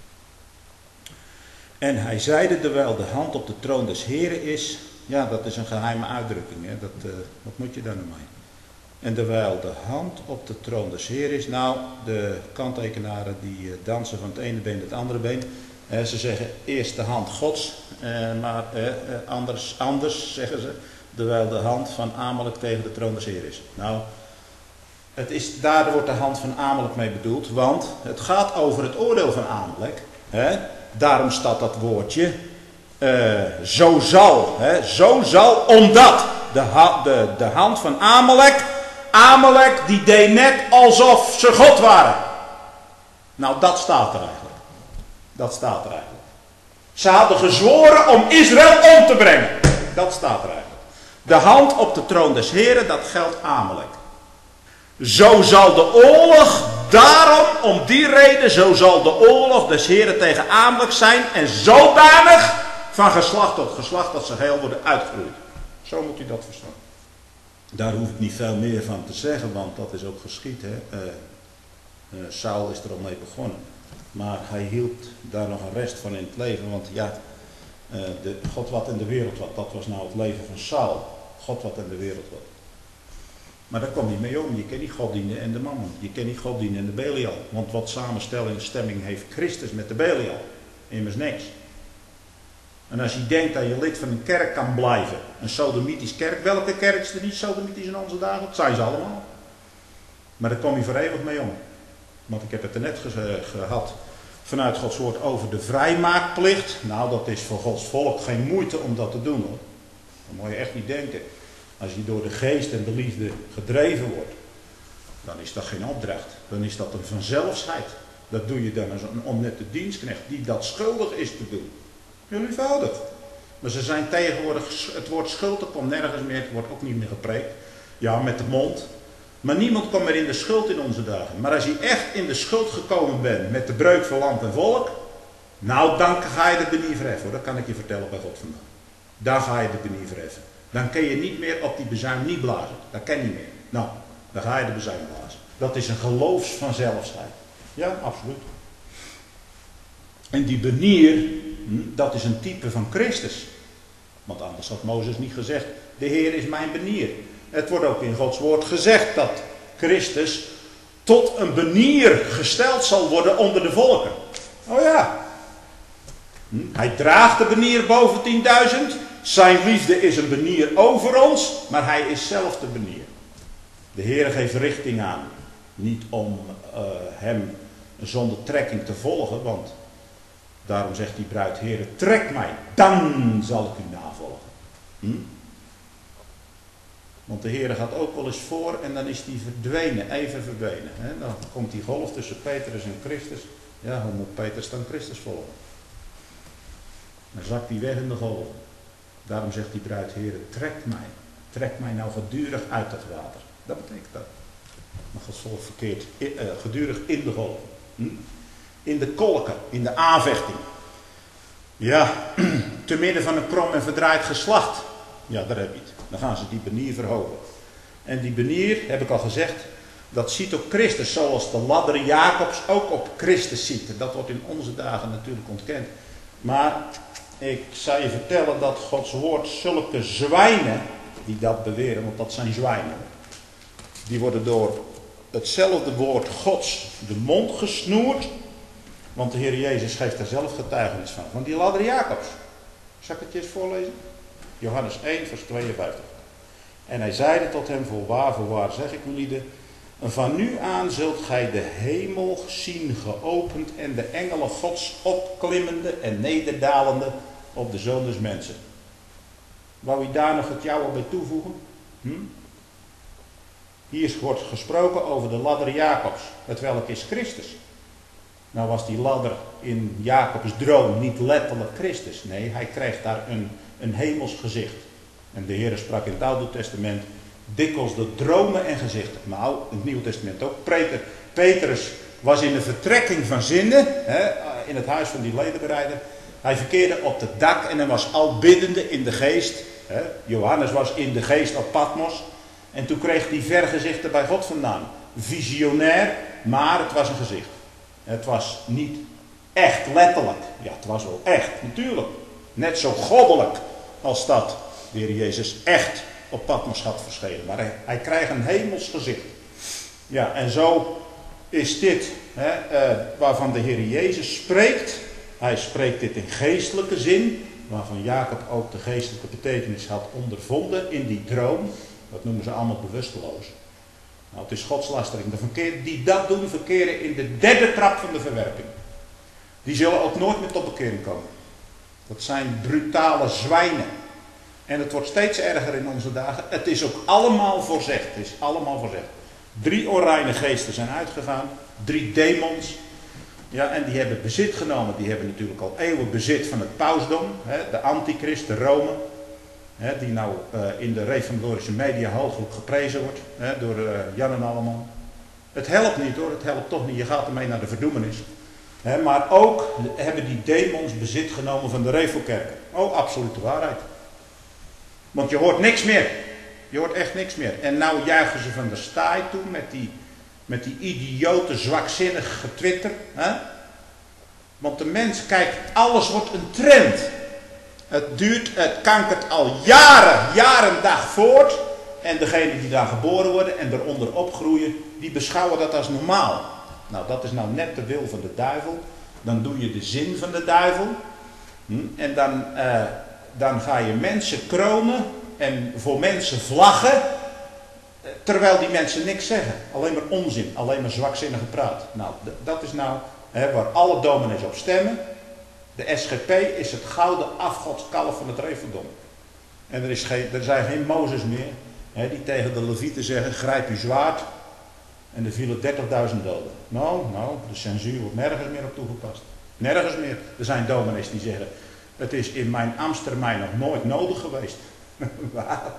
Speaker 1: En hij zeide, terwijl de hand op de troon des Heren is. Ja, dat is een geheime uitdrukking. Hè? Dat, uh, wat moet je daar nou mee? En terwijl de hand op de troon des Heeren is. Nou, de kanttekenaren die uh, dansen van het ene been naar het andere been. Uh, ze zeggen eerst de hand Gods. Uh, maar uh, uh, anders, anders zeggen ze. Terwijl de hand van Amalek tegen de troon des Heeren is. Nou, het is, daar wordt de hand van Amalek mee bedoeld. Want het gaat over het oordeel van Amalek. Hè? Daarom staat dat woordje. Uh, zo zal. Hè? Zo zal. Omdat de, ha, de, de hand van Amalek. Amalek die deed net alsof ze God waren. Nou, dat staat er eigenlijk. Dat staat er eigenlijk. Ze hadden gezworen om Israël om te brengen. Dat staat er eigenlijk. De hand op de troon des Heren, dat geldt Amalek. Zo zal de oorlog, daarom, om die reden, zo zal de oorlog des Heren tegen Amalek zijn. En zodanig van geslacht tot geslacht dat ze geheel worden uitgeroeid. Zo moet u dat verstaan. Daar hoef ik niet veel meer van te zeggen, want dat is ook geschied. Hè? Uh, uh, Saul is er al mee begonnen. Maar hij hield daar nog een rest van in het leven. Want ja, uh, de, God wat in de wereld wat, dat was nou het leven van Saul. God wat in de wereld wat. Maar daar kwam niet mee om. Je kent niet God dienen en de mammon. Je kent niet God dienen en de Belial. Want wat samenstelling stemming heeft Christus met de Belial? Immers niks. En als je denkt dat je lid van een kerk kan blijven, een sodomitisch kerk, welke kerk is er niet sodomitisch in onze dagen? Dat zijn ze allemaal. Maar daar kom je voor eeuwig mee om. Want ik heb het er net ge gehad vanuit Gods woord over de vrijmaakplicht. Nou, dat is voor Gods volk geen moeite om dat te doen hoor. Dat moet je echt niet denken. Als je door de geest en de liefde gedreven wordt, dan is dat geen opdracht. Dan is dat een vanzelfsheid. Dat doe je dan als een onnette dienstknecht die dat schuldig is te doen. Heel eenvoudig. Maar ze zijn tegenwoordig, het woord schuld, dat komt nergens meer, het wordt ook niet meer gepreekt. Ja, met de mond. Maar niemand komt meer in de schuld in onze dagen. Maar als je echt in de schuld gekomen bent met de breuk van land en volk, nou dan ga je de benier verheffen. Dat kan ik je vertellen bij God vandaan. Daar ga je de benier verheffen. Dan kun je niet meer op die bezuin niet blazen. Dat kan niet meer. Nou, dan ga je de bezuin blazen. Dat is een geloofsvanzelfsheid. Ja, absoluut. En die benier, dat is een type van Christus. Want anders had Mozes niet gezegd, de Heer is mijn benier. Het wordt ook in Gods woord gezegd dat Christus tot een benier gesteld zal worden onder de volken. Oh ja. Hij draagt de benier boven tienduizend. Zijn liefde is een benier over ons, maar hij is zelf de benier. De Heer geeft richting aan. Niet om uh, hem zonder trekking te volgen, want daarom zegt die bruid, Heere, trek mij, dan zal ik u navolgen. Hm? Want de Heere gaat ook wel eens voor en dan is die verdwenen, even verdwenen. Hè? Dan komt die golf tussen Petrus en Christus. Ja, hoe moet Petrus dan Christus volgen? Dan zakt hij weg in de golf. Daarom zegt die bruid, Heere, trek mij. Trek mij nou gedurig uit dat water. Dat betekent dat. Maar Gods volk verkeert uh, gedurig in de golf. Hm? In de kolken, in de aanvechting. Ja, te midden van een krom en verdraaid geslacht. Ja, daar heb je het. Dan gaan ze die benier verhogen. En die benier, heb ik al gezegd, dat ziet op Christus zoals de ladder Jacobs ook op Christus ziet. Dat wordt in onze dagen natuurlijk ontkend. Maar ik zou je vertellen dat Gods woord zulke zwijnen, die dat beweren, want dat zijn zwijnen, die worden door hetzelfde woord Gods de mond gesnoerd. Want de Heer Jezus geeft daar zelf getuigenis van. Van die ladder Jacobs. Zal ik het je eens voorlezen? Johannes één, vers tweeënvijftig. En hij zeide tot hem, voorwaar, voorwaar zeg ik u lieden, van nu aan zult gij de hemel zien geopend en de engelen Gods opklimmende en nederdalende op de Zoon des Mensen. Wou je daar nog het jouwe bij toevoegen? Hm? Hier wordt gesproken over de ladder Jacobs. Het welk is Christus. Nou was die ladder in Jacobs droom niet letterlijk Christus. Nee, hij kreeg daar een, een hemels gezicht. En de Heer sprak in het Oude Testament dikwijls de dromen en gezichten. Nou, in het Nieuwe Testament ook. Peter, Petrus was in de vertrekking van zinnen, hè, in het huis van die ledenbereider. Hij verkeerde op het dak en hij was al biddende in de geest. Hè. Johannes was in de geest op Patmos. En toen kreeg hij vergezichten bij God vandaan. Visionair, maar het was een gezicht. Het was niet echt letterlijk. Ja, het was wel echt, natuurlijk. Net zo goddelijk als dat de Heer Jezus echt op Patmos had verschenen. Maar hij, hij krijgt een hemels gezicht. Ja, en zo is dit hè, uh, waarvan de Heer Jezus spreekt. Hij spreekt dit in geestelijke zin. Waarvan Jacob ook de geestelijke betekenis had ondervonden in die droom. Dat noemen ze allemaal bewusteloos. Nou, het is godslastering. De verkeer, die dat doen, verkeren in de derde trap van de verwerping. Die zullen ook nooit meer tot bekering komen. Dat zijn brutale zwijnen. En het wordt steeds erger in onze dagen. Het is ook allemaal voorzegd. Het is allemaal voorzegd. Drie onreine geesten zijn uitgegaan. Drie demons. Ja, en die hebben bezit genomen. Die hebben natuurlijk al eeuwen bezit van het pausdom. Hè, de antichrist, de Rome. Hè, die nou uh, in de reformatorische media hooglijk geprezen wordt. Hè, door uh, Jan en Alleman. Het helpt niet hoor. Het helpt toch niet. Je gaat ermee naar de verdoemenis. Hè, maar ook hebben die demons bezit genomen van de Revelkerken. Oh, absolute waarheid. Want je hoort niks meer. Je hoort echt niks meer. En nou juichen ze van de staai toe met die, met die idiote, zwakzinnig getwitter. Hè? Want de mens kijkt, alles wordt een trend. Het duurt, het kankert al jaren, jaren dag voort. En degenen die daar geboren worden en eronder opgroeien, die beschouwen dat als normaal. Nou, dat is nou net de wil van de duivel. Dan doe je de zin van de duivel. Hm? En dan... Uh, Dan ga je mensen kronen en voor mensen vlaggen, terwijl die mensen niks zeggen. Alleen maar onzin, alleen maar zwakzinnige praat. Nou, d- dat is nou hè, waar alle dominees op stemmen. De S G P is het gouden afgodskalf van het Reverdom. En er, is geen, er zijn geen Mozes meer hè, die tegen de Levieten zeggen, grijp uw zwaard. En er vielen dertigduizend doden. Nou, nou, de censuur wordt nergens meer op toegepast. Nergens meer. Er zijn dominees die zeggen, het is in mijn ambtstermijn nog nooit nodig geweest. Wat?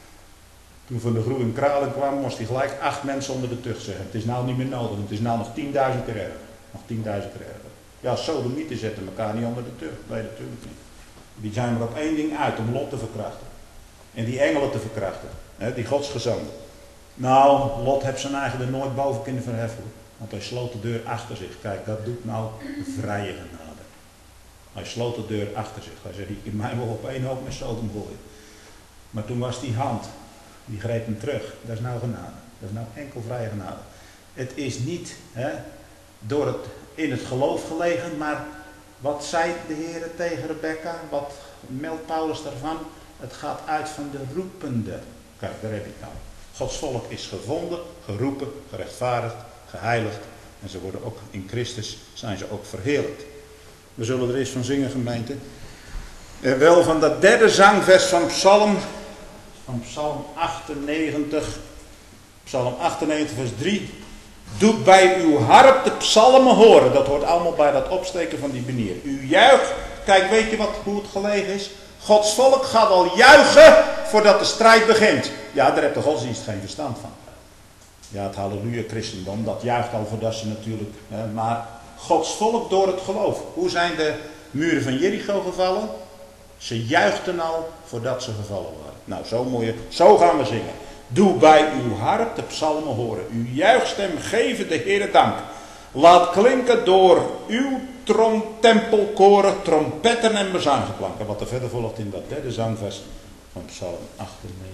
Speaker 1: Toen Van der Groe in Kralen kwam, moest hij gelijk acht mensen onder de tucht zeggen. Het is nou niet meer nodig, het is nou nog tienduizend keer erger. Nog tienduizend keer erger. Ja, sodomieten zetten elkaar niet onder de tucht. Nee, natuurlijk niet. Die zijn er op één ding uit, om Lot te verkrachten. En die engelen te verkrachten. Hè, die godsgezanden. Nou, Lot heeft zijn eigen er nooit boven kunnen verheffen. Want hij sloot de deur achter zich. Kijk, dat doet nou vrije genade. Hij sloot de deur achter zich. Hij zei, je kunt mij wel op één hoop met Sodom gooien. Maar toen was die hand, die greep hem terug. Dat is nou genade. Dat is nou enkel vrije genade. Het is niet hè, door het, in het geloof gelegen, maar wat zei de Heer tegen Rebecca? Wat meldt Paulus daarvan? Het gaat uit van de roepende. Kijk, daar heb je het nou. Gods volk is gevonden, geroepen, gerechtvaardigd, geheiligd. En ze worden ook in Christus, zijn ze ook verheerlijkt. We zullen er eens van zingen, gemeente. En wel van dat derde zangvers van Psalm, van Psalm achtennegentig. Psalm achtennegentig vers drie. Doet bij uw harp de psalmen horen. Dat hoort allemaal bij dat opsteken van die banier. U juicht. Kijk, weet je wat, hoe het gelegen is? Gods volk gaat al juichen voordat de strijd begint. Ja, daar heeft de godsdienst geen verstand van. Ja, het halleluja christendom, dat juicht al voordat ze natuurlijk... Hè, maar Gods volk door het geloof. Hoe zijn de muren van Jericho gevallen? Ze juichten al voordat ze gevallen waren. Nou, zo moet je, zo gaan we zingen. Doe bij uw harp de psalmen horen. Uw juichstem geven de Heere dank. Laat klinken door uw trom, tempelkoren, trompetten en bezuigenklanken. Wat er verder volgt in dat derde zangvers van Psalm achtennegentig.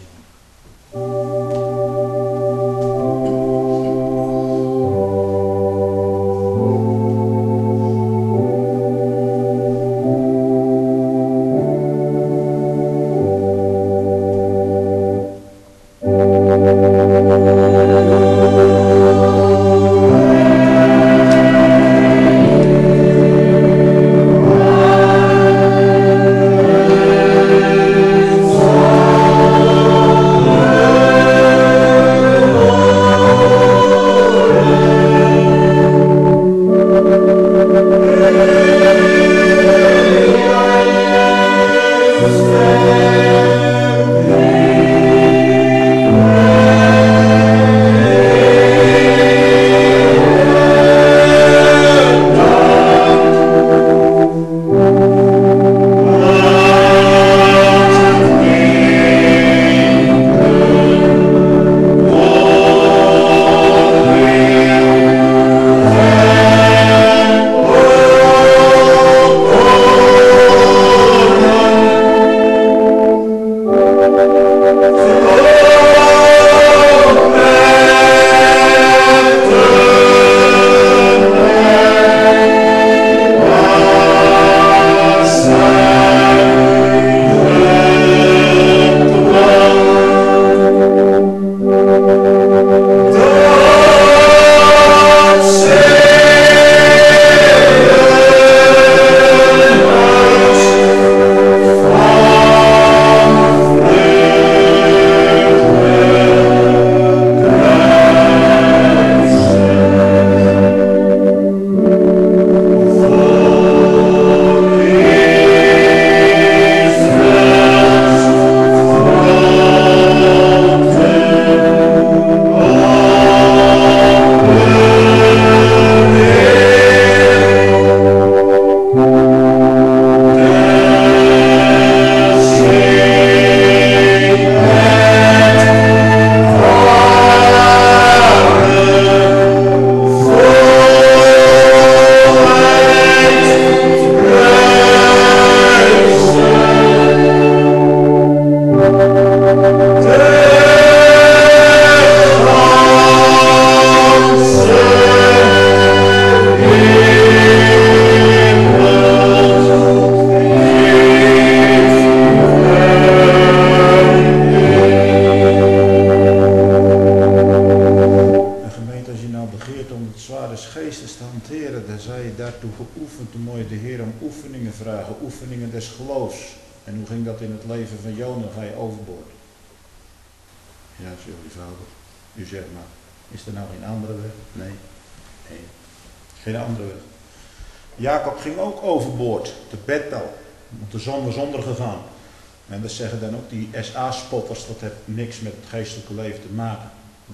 Speaker 1: Jacob ging ook overboord, de Bethel, want de zon was ondergegaan. En dat zeggen dan ook die S A-spotters, dat heeft niks met het geestelijke leven te maken. Hm?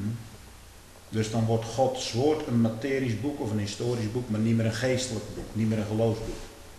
Speaker 1: Dus dan wordt Gods woord een materisch boek of een historisch boek, maar niet meer een geestelijk boek, niet meer een geloofsboek.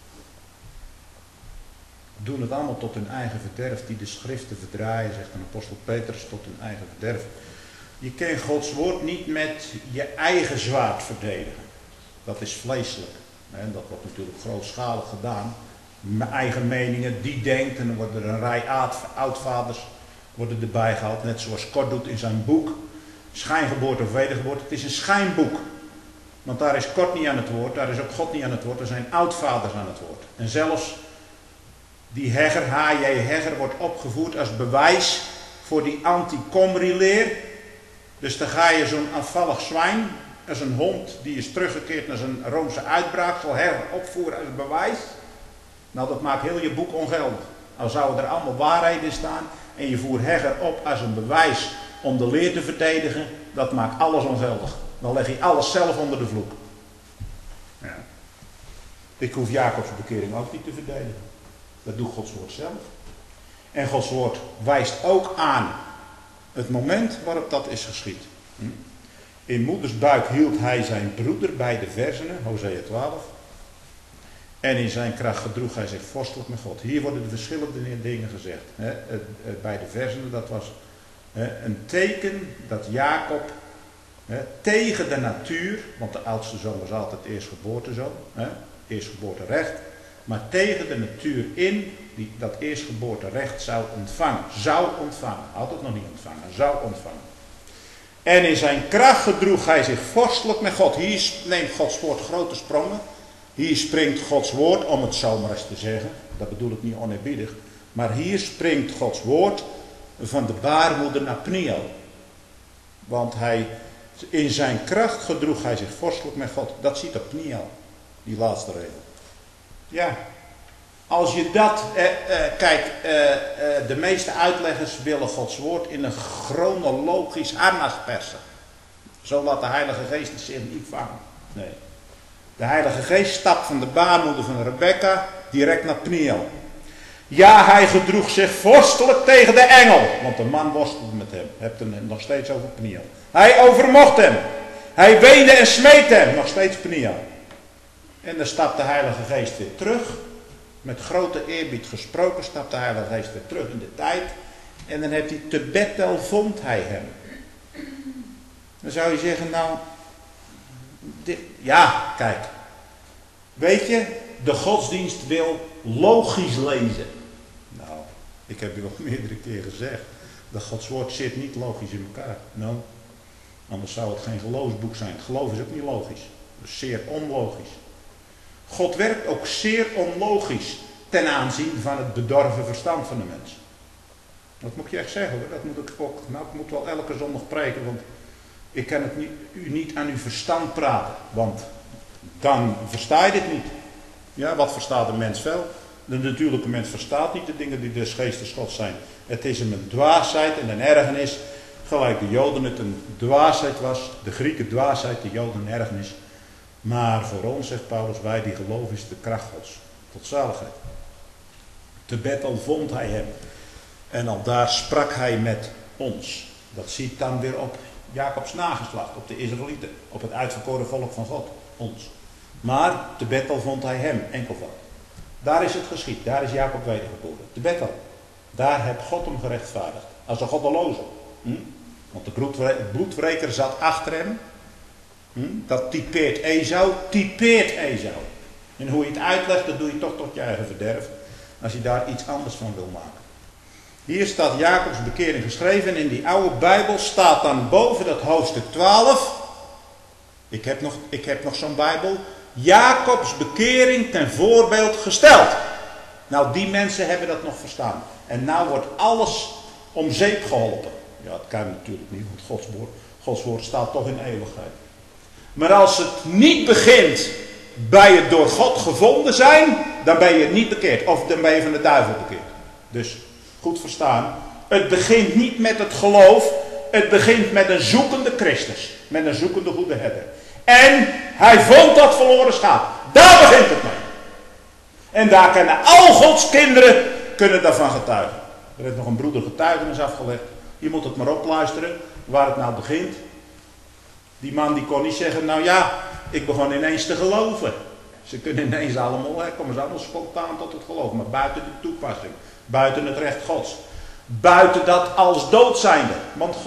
Speaker 1: Doen het allemaal tot hun eigen verderf, die de schriften verdraaien, zegt een apostel Petrus, tot hun eigen verderf. Je kan Gods woord niet met je eigen zwaard verdedigen. Dat is vleeselijk. En dat wordt natuurlijk grootschalig gedaan. Mijn eigen meningen, die denkt, en dan worden er een rij oudvaders worden erbij gehaald. Net zoals Kort doet in zijn boek. Schijngeboorte of wedergeboorte. Het is een schijnboek. Want daar is Kort niet aan het woord, daar is ook God niet aan het woord. Er zijn oudvaders aan het woord. En zelfs die Hegger, H J Hegger, wordt opgevoerd als bewijs voor die anti-Comrie-leer. Dus dan ga je zo'n afvallig zwijn, als een hond die is teruggekeerd naar zijn Roomse uitbraak, zal Hegger opvoeren als bewijs. Nou, dat maakt heel je boek ongeldig. Al zouden er allemaal waarheden staan en je voert Hegger op als een bewijs om de leer te verdedigen, dat maakt alles ongeldig. Dan leg je alles zelf onder de vloek. Ja. Ik hoef Jacobs bekering ook niet te verdedigen. Dat doet Gods woord zelf. En Gods woord wijst ook aan het moment waarop dat is geschied. In moeders buik hield hij zijn broeder bij de versenen, Hosea twaalf. En in zijn kracht gedroeg hij zich vorstelijk met God. Hier worden de verschillende dingen gezegd. Bij de versenen, dat was een teken dat Jacob tegen de natuur, want de oudste zoon was altijd eerstgeboortezoon, eerstgeboorterecht, maar tegen de natuur in, die dat eerstgeboorterecht zou ontvangen. Zou ontvangen. Had het nog niet ontvangen. Zou ontvangen. En in zijn kracht gedroeg hij zich vorstelijk met God. Hier neemt Gods woord grote sprongen. Hier springt Gods woord, om het zo maar eens te zeggen. Dat bedoel ik niet oneerbiedig. Maar hier springt Gods woord van de baarmoeder naar Pniel. Want hij, in zijn kracht gedroeg hij zich vorstelijk met God. Dat ziet op Pniel. Die laatste regel. Ja. Als je dat, eh, eh, kijk, eh, eh, de meeste uitleggers willen Gods woord in een chronologisch harnas persen. Zo laat de Heilige Geest het zich niet vangen. Nee. De Heilige Geest stapt van de baarmoeder van Rebecca direct naar Pniel. Ja, hij gedroeg zich vorstelijk tegen de engel. Want de man worstelde met hem. Hebt het nog steeds over Pniel. Hij overmocht hem. Hij weende en smeet hem. Nog steeds Pniel. En dan stapt de Heilige Geest weer terug. Met grote eerbied gesproken stapt de Heilige Geest weer terug in de tijd. En dan heeft hij te Bethel vond hij hem. Dan zou je zeggen, nou, dit, ja, kijk. Weet je, de godsdienst wil logisch lezen. Nou, ik heb u al meerdere keer gezegd. Dat Gods woord zit niet logisch in elkaar. Nou, anders zou het geen geloofsboek zijn. Het geloof is ook niet logisch. Dus zeer onlogisch. God werkt ook zeer onlogisch ten aanzien van het bedorven verstand van de mens. Dat moet je echt zeggen hoor. Dat moet ik ook. Nou, ik moet wel elke zondag preken, want ik kan het niet, u niet aan uw verstand praten. Want dan versta je dit niet. Ja, wat verstaat een mens wel? De natuurlijke mens verstaat niet de dingen die des geestes Gods zijn. Het is hem een dwaasheid en een ergernis. Gelijk de Joden het een dwaasheid was. De Grieken dwaasheid, de Joden een ergernis. Maar voor ons, zegt Paulus, wij die geloven, is de kracht Gods. Tot zaligheid. Te Bethel vond hij hem. En al daar sprak hij met ons. Dat ziet dan weer op Jacobs nageslacht. Op de Israëlieten. Op het uitverkoren volk van God. Ons. Maar te Bethel vond hij hem. Enkelvoud. Daar is het geschied. Daar is Jacob wedergeboren. Te Bethel. Daar heeft God hem gerechtvaardigd. Als een goddeloze. Hm? Want de bloedwreker zat achter hem. Hm? Dat typeert Esau. Typeert Esau. En hoe je het uitlegt, dat doe je toch tot je eigen verderf. Als je daar iets anders van wil maken. Hier staat Jacobs bekering geschreven. En in die oude Bijbel staat dan boven dat hoofdstuk twaalf. Ik heb nog, ik heb nog zo'n Bijbel. Jacobs bekering ten voorbeeld gesteld. Nou, die mensen hebben dat nog verstaan. En nou wordt alles om zeep geholpen. Ja, dat kan natuurlijk niet, want Gods woord, Gods woord staat toch in eeuwigheid. Maar als het niet begint bij het door God gevonden zijn, dan ben je niet bekeerd. Of dan ben je van de duivel bekeerd. Dus, goed verstaan. Het begint niet met het geloof. Het begint met een zoekende Christus. Met een zoekende goede herder. En hij vond dat verloren schaap. Daar begint het mee. En daar kunnen al Gods kinderen kunnen daarvan getuigen. Er heeft nog een broeder getuigenis afgelegd. Je moet het maar opluisteren waar het nou begint. Die man die kon niet zeggen, nou ja, ik begon ineens te geloven. Ze kunnen ineens allemaal, hè, komen ze allemaal spontaan tot het geloof. Maar buiten de toepassing. Buiten het recht Gods. Buiten dat als dood zijnde. Want God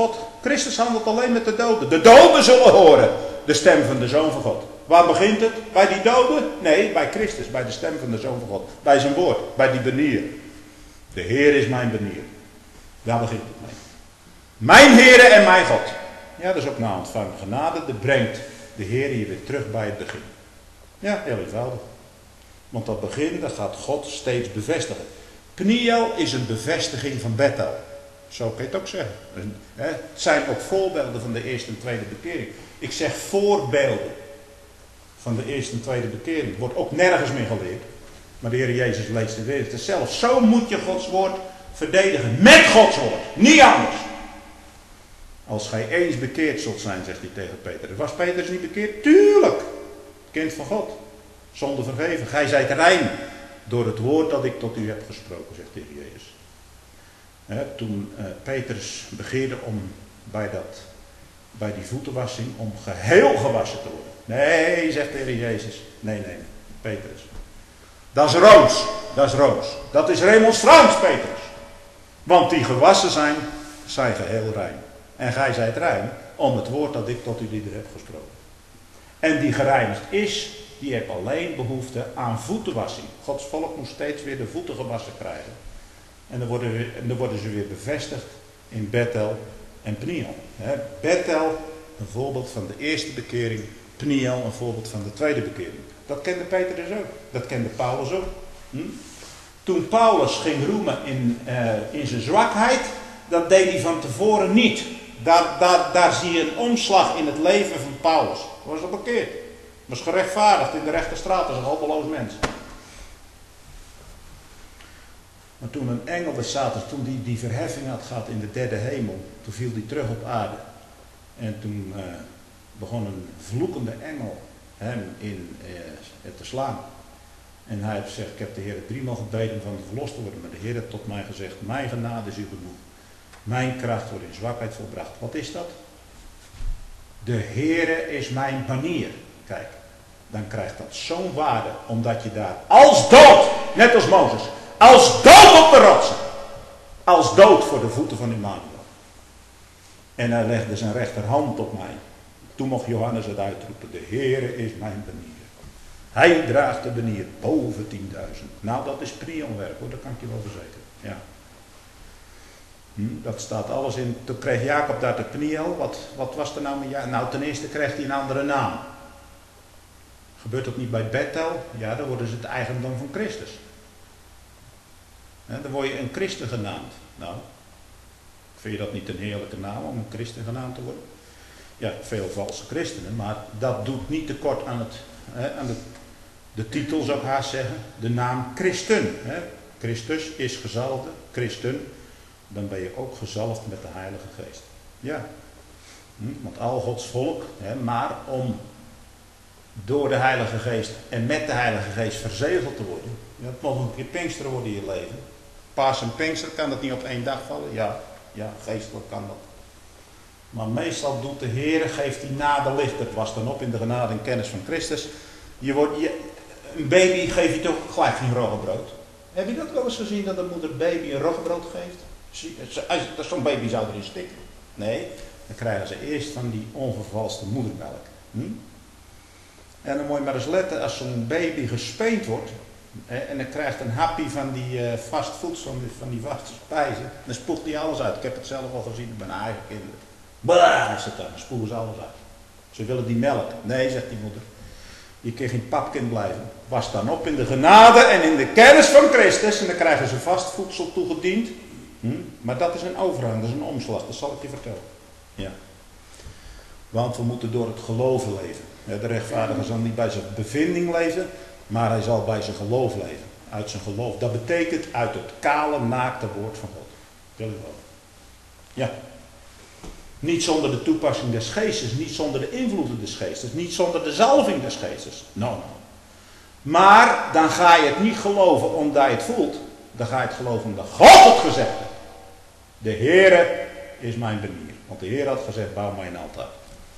Speaker 1: Christus handelt alleen met de doden. De doden zullen horen de stem van de Zoon van God. Waar begint het? Bij die doden? Nee, bij Christus, bij de stem van de Zoon van God. Bij zijn woord, bij die banier. De Heer is mijn banier. Daar begint het mee. Mijn Heere en mijn God. Ja, dat is ook na ontvangen genade. Dat brengt de Heer je weer terug bij het begin. Ja, heel eenvoudig. Want dat begin, dat gaat God steeds bevestigen. Pniel is een bevestiging van Bethel. Zo kan je het ook zeggen. Het zijn ook voorbeelden van de eerste en tweede bekering. Ik zeg voorbeelden van de eerste en tweede bekering. Wordt ook nergens meer geleerd. Maar de Heer Jezus leest het weer zelf. Zo moet je Gods woord verdedigen. Met Gods woord. Niet anders. Als gij eens bekeerd zult zijn, zegt hij tegen Peter. Was Petrus niet bekeerd? Tuurlijk. Kind van God. Zonder vergeven. Gij zijt rein. Door het woord dat ik tot u heb gesproken, zegt de Heer Jezus. He, toen uh, Petrus begeerde om bij, dat, bij die voetenwassing om geheel gewassen te worden. Nee, zegt de Heer Jezus. Nee, nee, nee. Petrus. Dat is Rooms. Dat is Rooms. Dat is remonstrants, Petrus. Want die gewassen zijn, zijn geheel rein. En gij zijt rein om het woord dat ik tot u lieden heb gesproken. En die gereinigd is, die heeft alleen behoefte aan voetenwassing. Gods volk moet steeds weer de voeten gewassen krijgen. En dan worden, we, en dan worden ze weer bevestigd in Bethel en Pniel. He, Bethel, een voorbeeld van de eerste bekering. Pniel, een voorbeeld van de tweede bekering. Dat kende Peter dus ook. Dat kende Paulus ook. Hm? Toen Paulus ging roemen in, uh, in zijn zwakheid, dat deed hij van tevoren niet. Daar, daar, daar zie je een omslag in het leven van Paulus. Hij was al bekeerd. Was gerechtvaardigd in de rechte straat als een hopeloos mens. Maar toen een engel des Satans, toen die, die verheffing had gehad in de derde hemel, toen viel die terug op aarde. En toen uh, begon een vloekende engel hem in uh, te slaan. En hij heeft gezegd, ik heb de Heer driemaal gebeden van verlost te worden. Maar de Heer heeft tot mij gezegd, mijn genade is u genoeg. Mijn kracht wordt in zwakheid volbracht. Wat is dat? De Heere is mijn banier. Kijk, dan krijgt dat zo'n waarde, omdat je daar als dood, net als Mozes, als dood op de rotsen, als dood voor de voeten van Immanuel. En hij legde zijn rechterhand op mij. Toen mocht Johannes het uitroepen, de Heere is mijn banier. Hij draagt de banier boven tienduizend. Nou, dat is prionwerk hoor, dat kan ik je wel verzekeren. Ja. Hm, dat staat alles in. Toen kreeg Jacob daar de Pniel. Wat, wat was er nou met Jacob? Nou, ten eerste kreeg hij een andere naam. Gebeurt dat niet bij Bethel? Ja, dan worden ze het eigendom van Christus. Ja, dan word je een christen genaamd. Nou, vind je dat niet een heerlijke naam om een christen genaamd te worden? Ja, veel valse christenen, maar dat doet niet tekort aan, het, hè, aan de, de titel, zou ik haast zeggen. De naam Christen. Hè. Christus is gezalfde, Christen. Dan ben je ook gezalfd met de Heilige Geest. Ja, hm, want al Gods volk, hè, maar om door de Heilige Geest en met de Heilige Geest verzegeld te worden. Ja, het mag een keer Pinkster worden in je leven. Paas en Pinkster, kan dat niet op één dag vallen? Ja, ja, geestelijk kan dat. Maar meestal doet de Heer, geeft die naderlicht, het was dan op in de genade en kennis van Christus. Je wordt, je, een baby geef je toch gelijk geen roggebrood. Heb je dat wel eens gezien dat een moeder baby een roggebrood geeft? Zo'n baby zou erin stikken. Nee, dan krijgen ze eerst van die onvervalste moedermelk. Hm? En dan moet je maar eens letten, als zo'n baby gespeend wordt, hè, en dan krijgt een happy van die uh, vast voedsel, van die vaste spijzen, dan spoegt hij alles uit. Ik heb het zelf al gezien bij mijn eigen kinderen. Blaah, is het dan, dan spoegen ze alles uit. Ze willen die melk. Nee, zegt die moeder. Je kan geen papkind blijven. Was dan op in de genade en in de kennis van Christus, en dan krijgen ze vast voedsel toegediend. Hm? Maar dat is een overgang, dat is een omslag, dat zal ik je vertellen. Ja. Want we moeten door het geloven leven. Ja, de rechtvaardige zal niet bij zijn bevinding leven, maar hij zal bij zijn geloof leven. Uit zijn geloof. Dat betekent uit het kale, naakte woord van God. Jullie wel. Ja. Niet zonder de toepassing des geestes, niet zonder de invloeden des geestes, niet zonder de zalving des geestes. No, no. Maar dan ga je het niet geloven omdat je het voelt. Dan ga je het geloven omdat God het gezegd heeft. De Heere is mijn banier. Want de Heer had gezegd, bouw mij een altaar.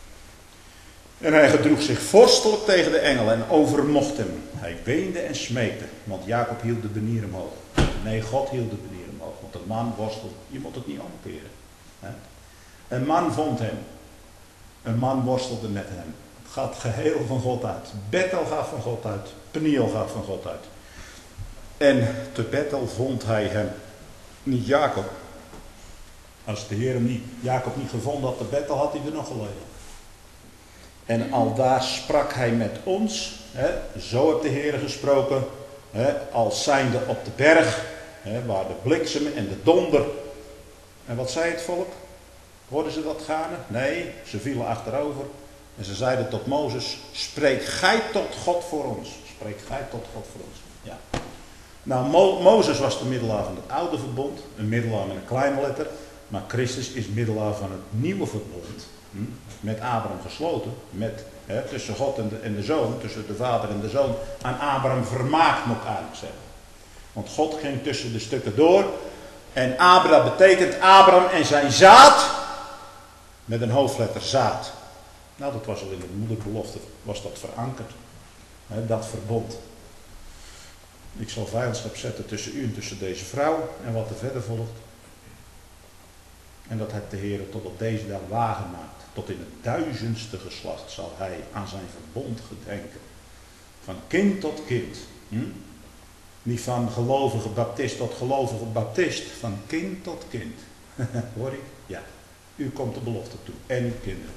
Speaker 1: En hij gedroeg zich vorstelijk tegen de engel en overmocht hem. Hij weende en smeekte, want Jacob hield de banier omhoog. Nee, God hield de banier omhoog, want de man worstelt. Je moet het niet omkeren. Hè? Een man vond hem. Een man worstelde met hem. Het gaat geheel van God uit. Bethel gaat van God uit. Peniel gaat van God uit. En te Bethel vond hij hem. Niet Jacob. Als de Heer hem niet, Jacob niet gevonden had te Bethel, had hij er nog gelegen. En aldaar sprak hij met ons. Hè, zo heeft de Heer gesproken. Hè, als zijnde op de berg. Hè, waar de bliksem en de donder. En wat zei het volk? Hoorden ze dat gaande? Nee, ze vielen achterover. En ze zeiden tot Mozes, spreek gij tot God voor ons. Spreek gij tot God voor ons. Ja. Nou, Mo- Mozes was de middelaar van het oude verbond. Een middelaar met een kleine letter. Maar Christus is middelaar van het nieuwe verbond. Hm? Met Abraham gesloten. Met, hè, tussen God en de, en de Zoon. Tussen de Vader en de Zoon. Aan Abraham vermaakt, moet ik eigenlijk zeggen. Want God ging tussen de stukken door. En Abraham betekent Abraham en zijn zaad. Met een hoofdletter zaad. Nou, dat was al in de moederbelofte. Was dat verankerd. Hè, dat verbond. Ik zal vijandschap zetten tussen u en tussen deze vrouw. En wat er verder volgt. En dat heeft de Heer tot op deze dag waargemaakt. Tot in het duizendste geslacht zal hij aan zijn verbond gedenken. Van kind tot kind. Hm? Niet van gelovige baptist tot gelovige baptist. Van kind tot kind. Hoor ik? Ja. U komt de belofte toe. En uw kinderen.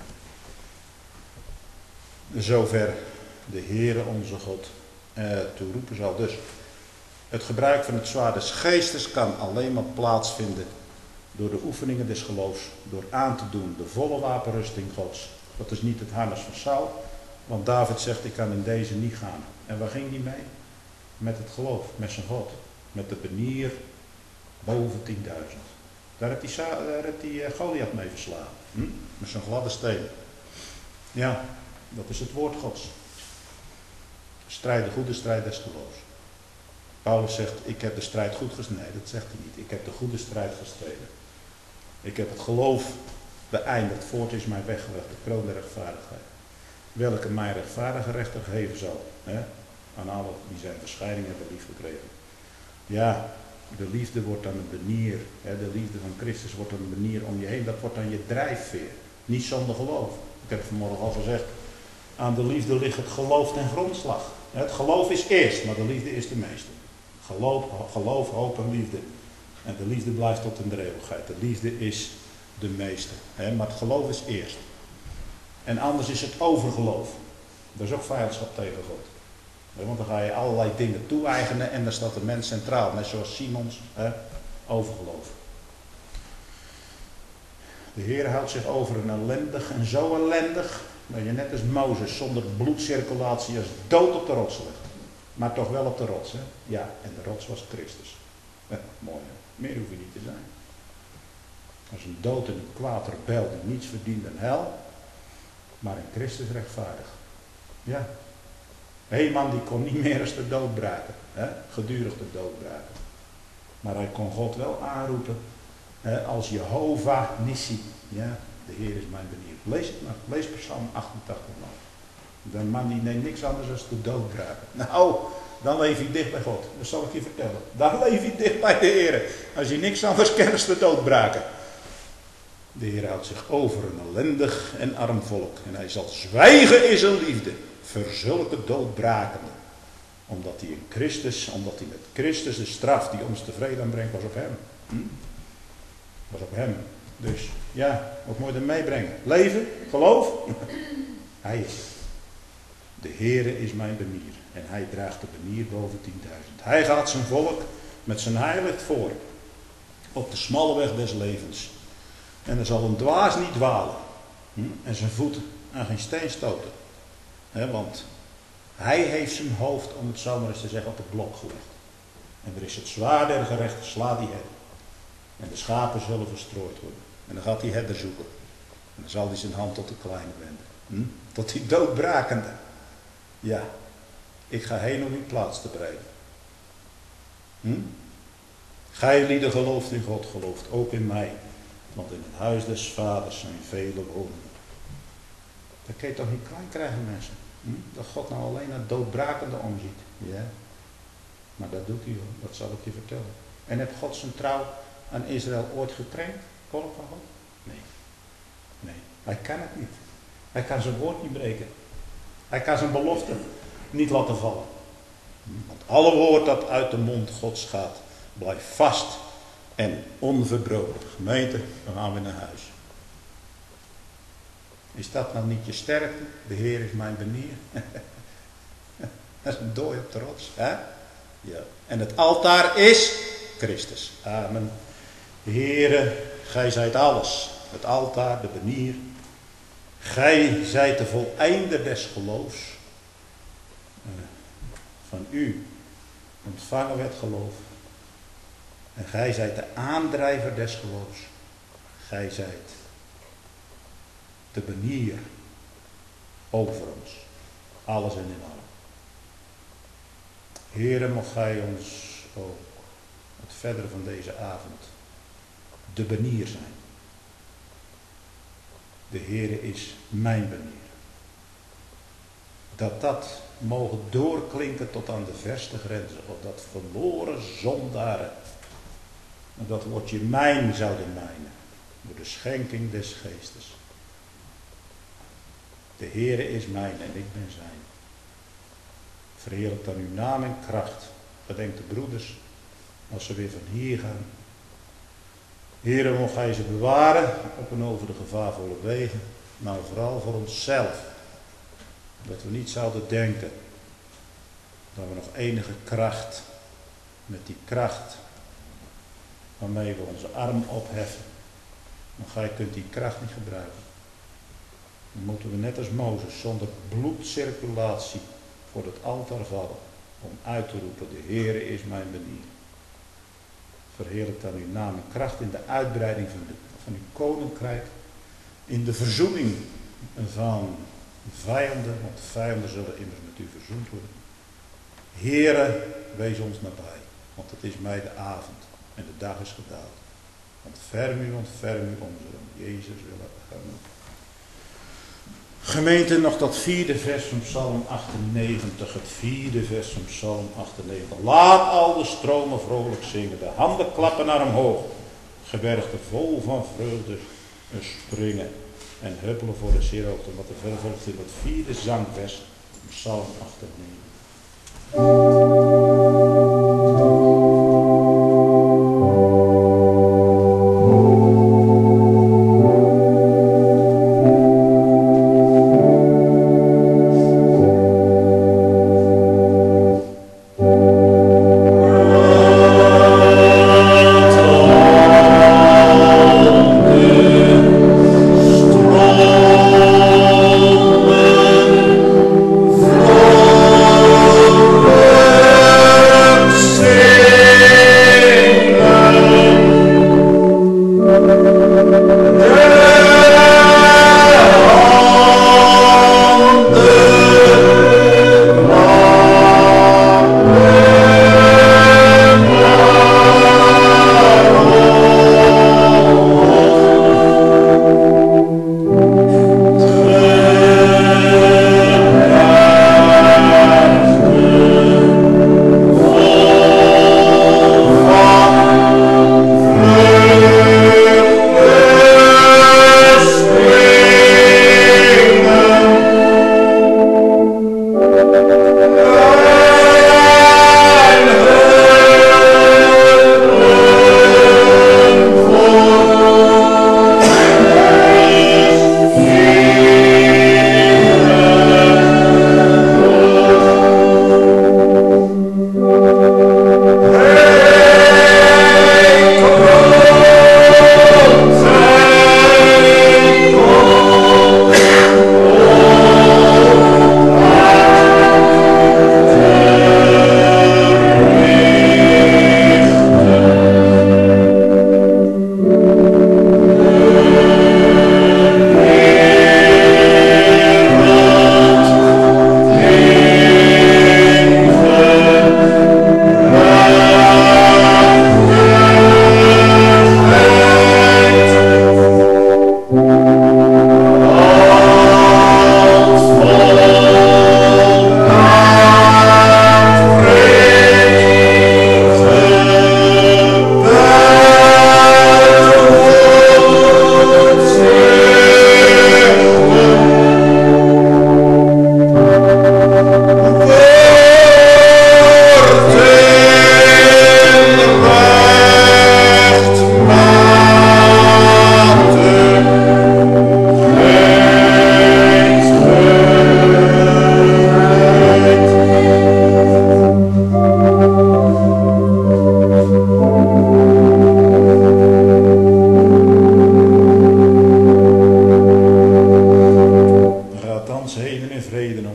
Speaker 1: Zover de Heere onze God eh, toeroepen zal. Dus het gebruik van het zwaard des geestes kan alleen maar plaatsvinden door de oefeningen des geloofs. Door aan te doen de volle wapenrusting Gods. Dat is niet het harnas van Saul. Want David zegt, ik kan in deze niet gaan. En waar ging hij mee? Met het geloof, met zijn God. Met de banier boven tienduizend. Daar heeft hij, daar heeft hij uh, Goliath mee verslagen. Hm? Met zijn gladde steen. Ja, dat is het woord Gods. Strijd de goede strijd des geloofs. Paulus zegt, ik heb de strijd goed gestreden. Nee, dat zegt hij niet. Ik heb de goede strijd gestreden. Ik heb het geloof beëindigd. Voort is mij weggelegd, de kroon der rechtvaardigheid. Welke mij rechtvaardige rechter geven zal. Hè? Aan alle die zijn verschijning hebben lief gekregen. Ja, de liefde wordt dan een banier. Hè? De liefde van Christus wordt dan een banier om je heen. Dat wordt dan je drijfveer. Niet zonder geloof. Ik heb vanmorgen al gezegd. Aan de liefde ligt het geloof ten grondslag. Het geloof is eerst, maar de liefde is de meeste. Geloof, geloof, hoop en liefde. En de liefde blijft tot in de eeuwigheid. De liefde is de meeste. Hè? Maar het geloof is eerst. En anders is het overgeloof. Dat is ook vijandschap tegen God. Want dan ga je allerlei dingen toe-eigenen en dan staat de mens centraal. Net zoals Simons, hè? Overgeloof. De Heer houdt zich over een ellendig en zo ellendig. Dat je net als Mozes zonder bloedcirculatie als dood op de rots ligt. Maar toch wel op de rots. Hè? Ja, en de rots was Christus. Ja, mooi hè? Meer hoef je niet te zijn. Als een dood en een kwaad rebel die niets verdient dan hel. Maar in Christus rechtvaardig. Ja. Een man die kon niet meer als de dood braken. Hè? Gedurig de dood braken. Maar hij kon God wel aanroepen. Hè? Als Jehovah Nissi. Ja, de Heer is mijn benieuwd. Lees het maar. Lees Psalm achtentachtig maar. De man die neemt niks anders dan de dood braken. Nou, dan leef je dicht bij God. Dat zal ik je vertellen. Dan leef je dicht bij de Heer. Als je niks anders kent als de dood braken. De Heer houdt zich over een ellendig en arm volk. En hij zal zwijgen in zijn liefde. Verzulke doodbrakende. Omdat hij in Christus, omdat hij met Christus de straf die ons tevreden aanbrengt, was op hem. Hm? Was op hem. Dus ja, wat moet je er meebrengen? Leven? Geloof? Hij is het. De Heere is mijn banier. En hij draagt de banier boven tienduizend. Hij gaat zijn volk met zijn heilig voor. Op de smalle weg des levens. En er zal een dwaas niet dwalen. Hm? En zijn voet aan geen steen stoten. He, want hij heeft zijn hoofd, om het zo maar eens te zeggen, op het blok gelegd. En er is het zwaard der gerechten, sla die herder. En de schapen zullen verstrooid worden. En dan gaat die herder zoeken. En dan zal hij zijn hand tot de kleine wenden. Hm? Tot die doodbrakende. Ja, ik ga heen om uw plaats te bereiden. Hm? Gij lieden gelooft in God, gelooft ook in mij. Want in het huis des vaders zijn vele woningen. Dat kun je toch niet klein krijgen, mensen. Hm? Dat God nou alleen het doodbrakende omziet. Ja. Maar dat doet hij hoor, dat zal ik je vertellen. En heeft God zijn trouw aan Israël ooit gekrenkt? Volk van God? Nee. Nee, hij kan het niet. Hij kan zijn woord niet breken. Hij kan zijn belofte niet laten vallen. Want alle woord dat uit de mond Gods gaat, blijft vast en onverbroken. Gemeente, dan gaan we naar huis. Is dat nou niet je sterkte? De Heer is mijn benier. Dat is een dooi op de rots. Hè? Ja. En het altaar is Christus. Amen. Heere, gij zijt alles. Het altaar, de benier. Gij zijt de voleinder des geloofs. Van u ontvangen we het geloof. En gij zijt de aandrijver des geloofs. Gij zijt de benier over ons. Alles en in allen. Heere, mocht gij ons ook het verdere van deze avond de benier zijn. De Heere is mijn benier. Dat dat mogen doorklinken tot aan de verste grenzen. Opdat verloren zondaren. En dat woordje mijn zouden mijnen. Door de schenking des geestes. De Heere is mijn en ik ben zijn. Verheerlijk dan uw naam en kracht. Gedenk de broeders. Als ze weer van hier gaan. Heere, mocht gij ze bewaren. Op en over de gevaarvolle wegen. Maar vooral voor onszelf. Dat we niet zouden denken. Dat we nog enige kracht. Met die kracht. Waarmee we onze arm opheffen. Maar gij kunt die kracht niet gebruiken. Dan moeten we net als Mozes zonder bloedcirculatie voor het altaar vallen. Om uit te roepen, de Heere is mijn benier. Verheerlijk dan uw naam en kracht in de uitbreiding van, de, van uw koninkrijk. In de verzoening van vijanden, want de vijanden zullen immers met u verzoend worden. Heere, wees ons nabij, want het is mij de avond en de dag is gedaald. Ontferm u, ontferm u, om Jezus willen gaan. Gemeente, nog dat vierde vers van Psalm achtennegentig, het vierde vers van Psalm achtennegentig. Laat al de stromen vrolijk zingen, de handen klappen naar omhoog, gebergten vol van vreugde springen en huppelen voor de zeerhoogte, wat er verder volgt in het vierde zangvers, Psalm achtennegentig.
Speaker 2: Oh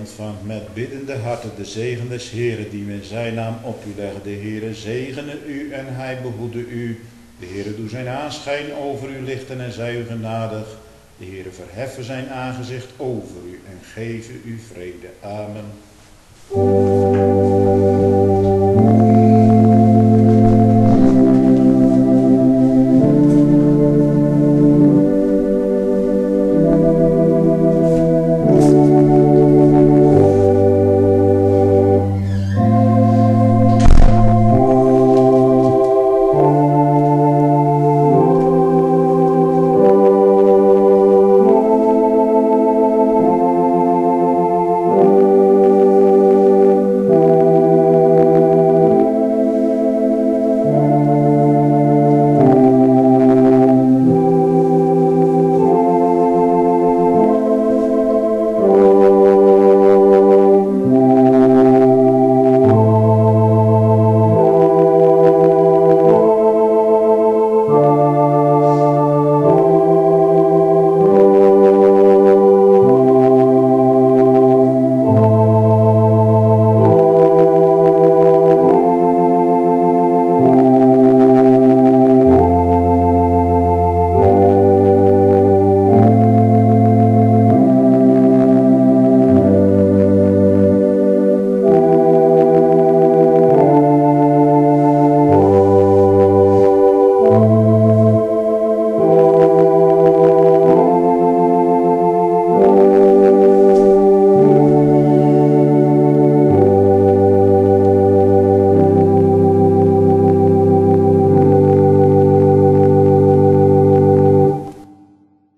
Speaker 1: ontvangt met biddende harten de zegen des Heeren die met zijn naam op u legt. De Heere zegene u en hij behoede u. De Heere doe zijn aanschijn over u lichten en zij u genadig. De Heere verheffen zijn aangezicht over u en geven u vrede. Amen.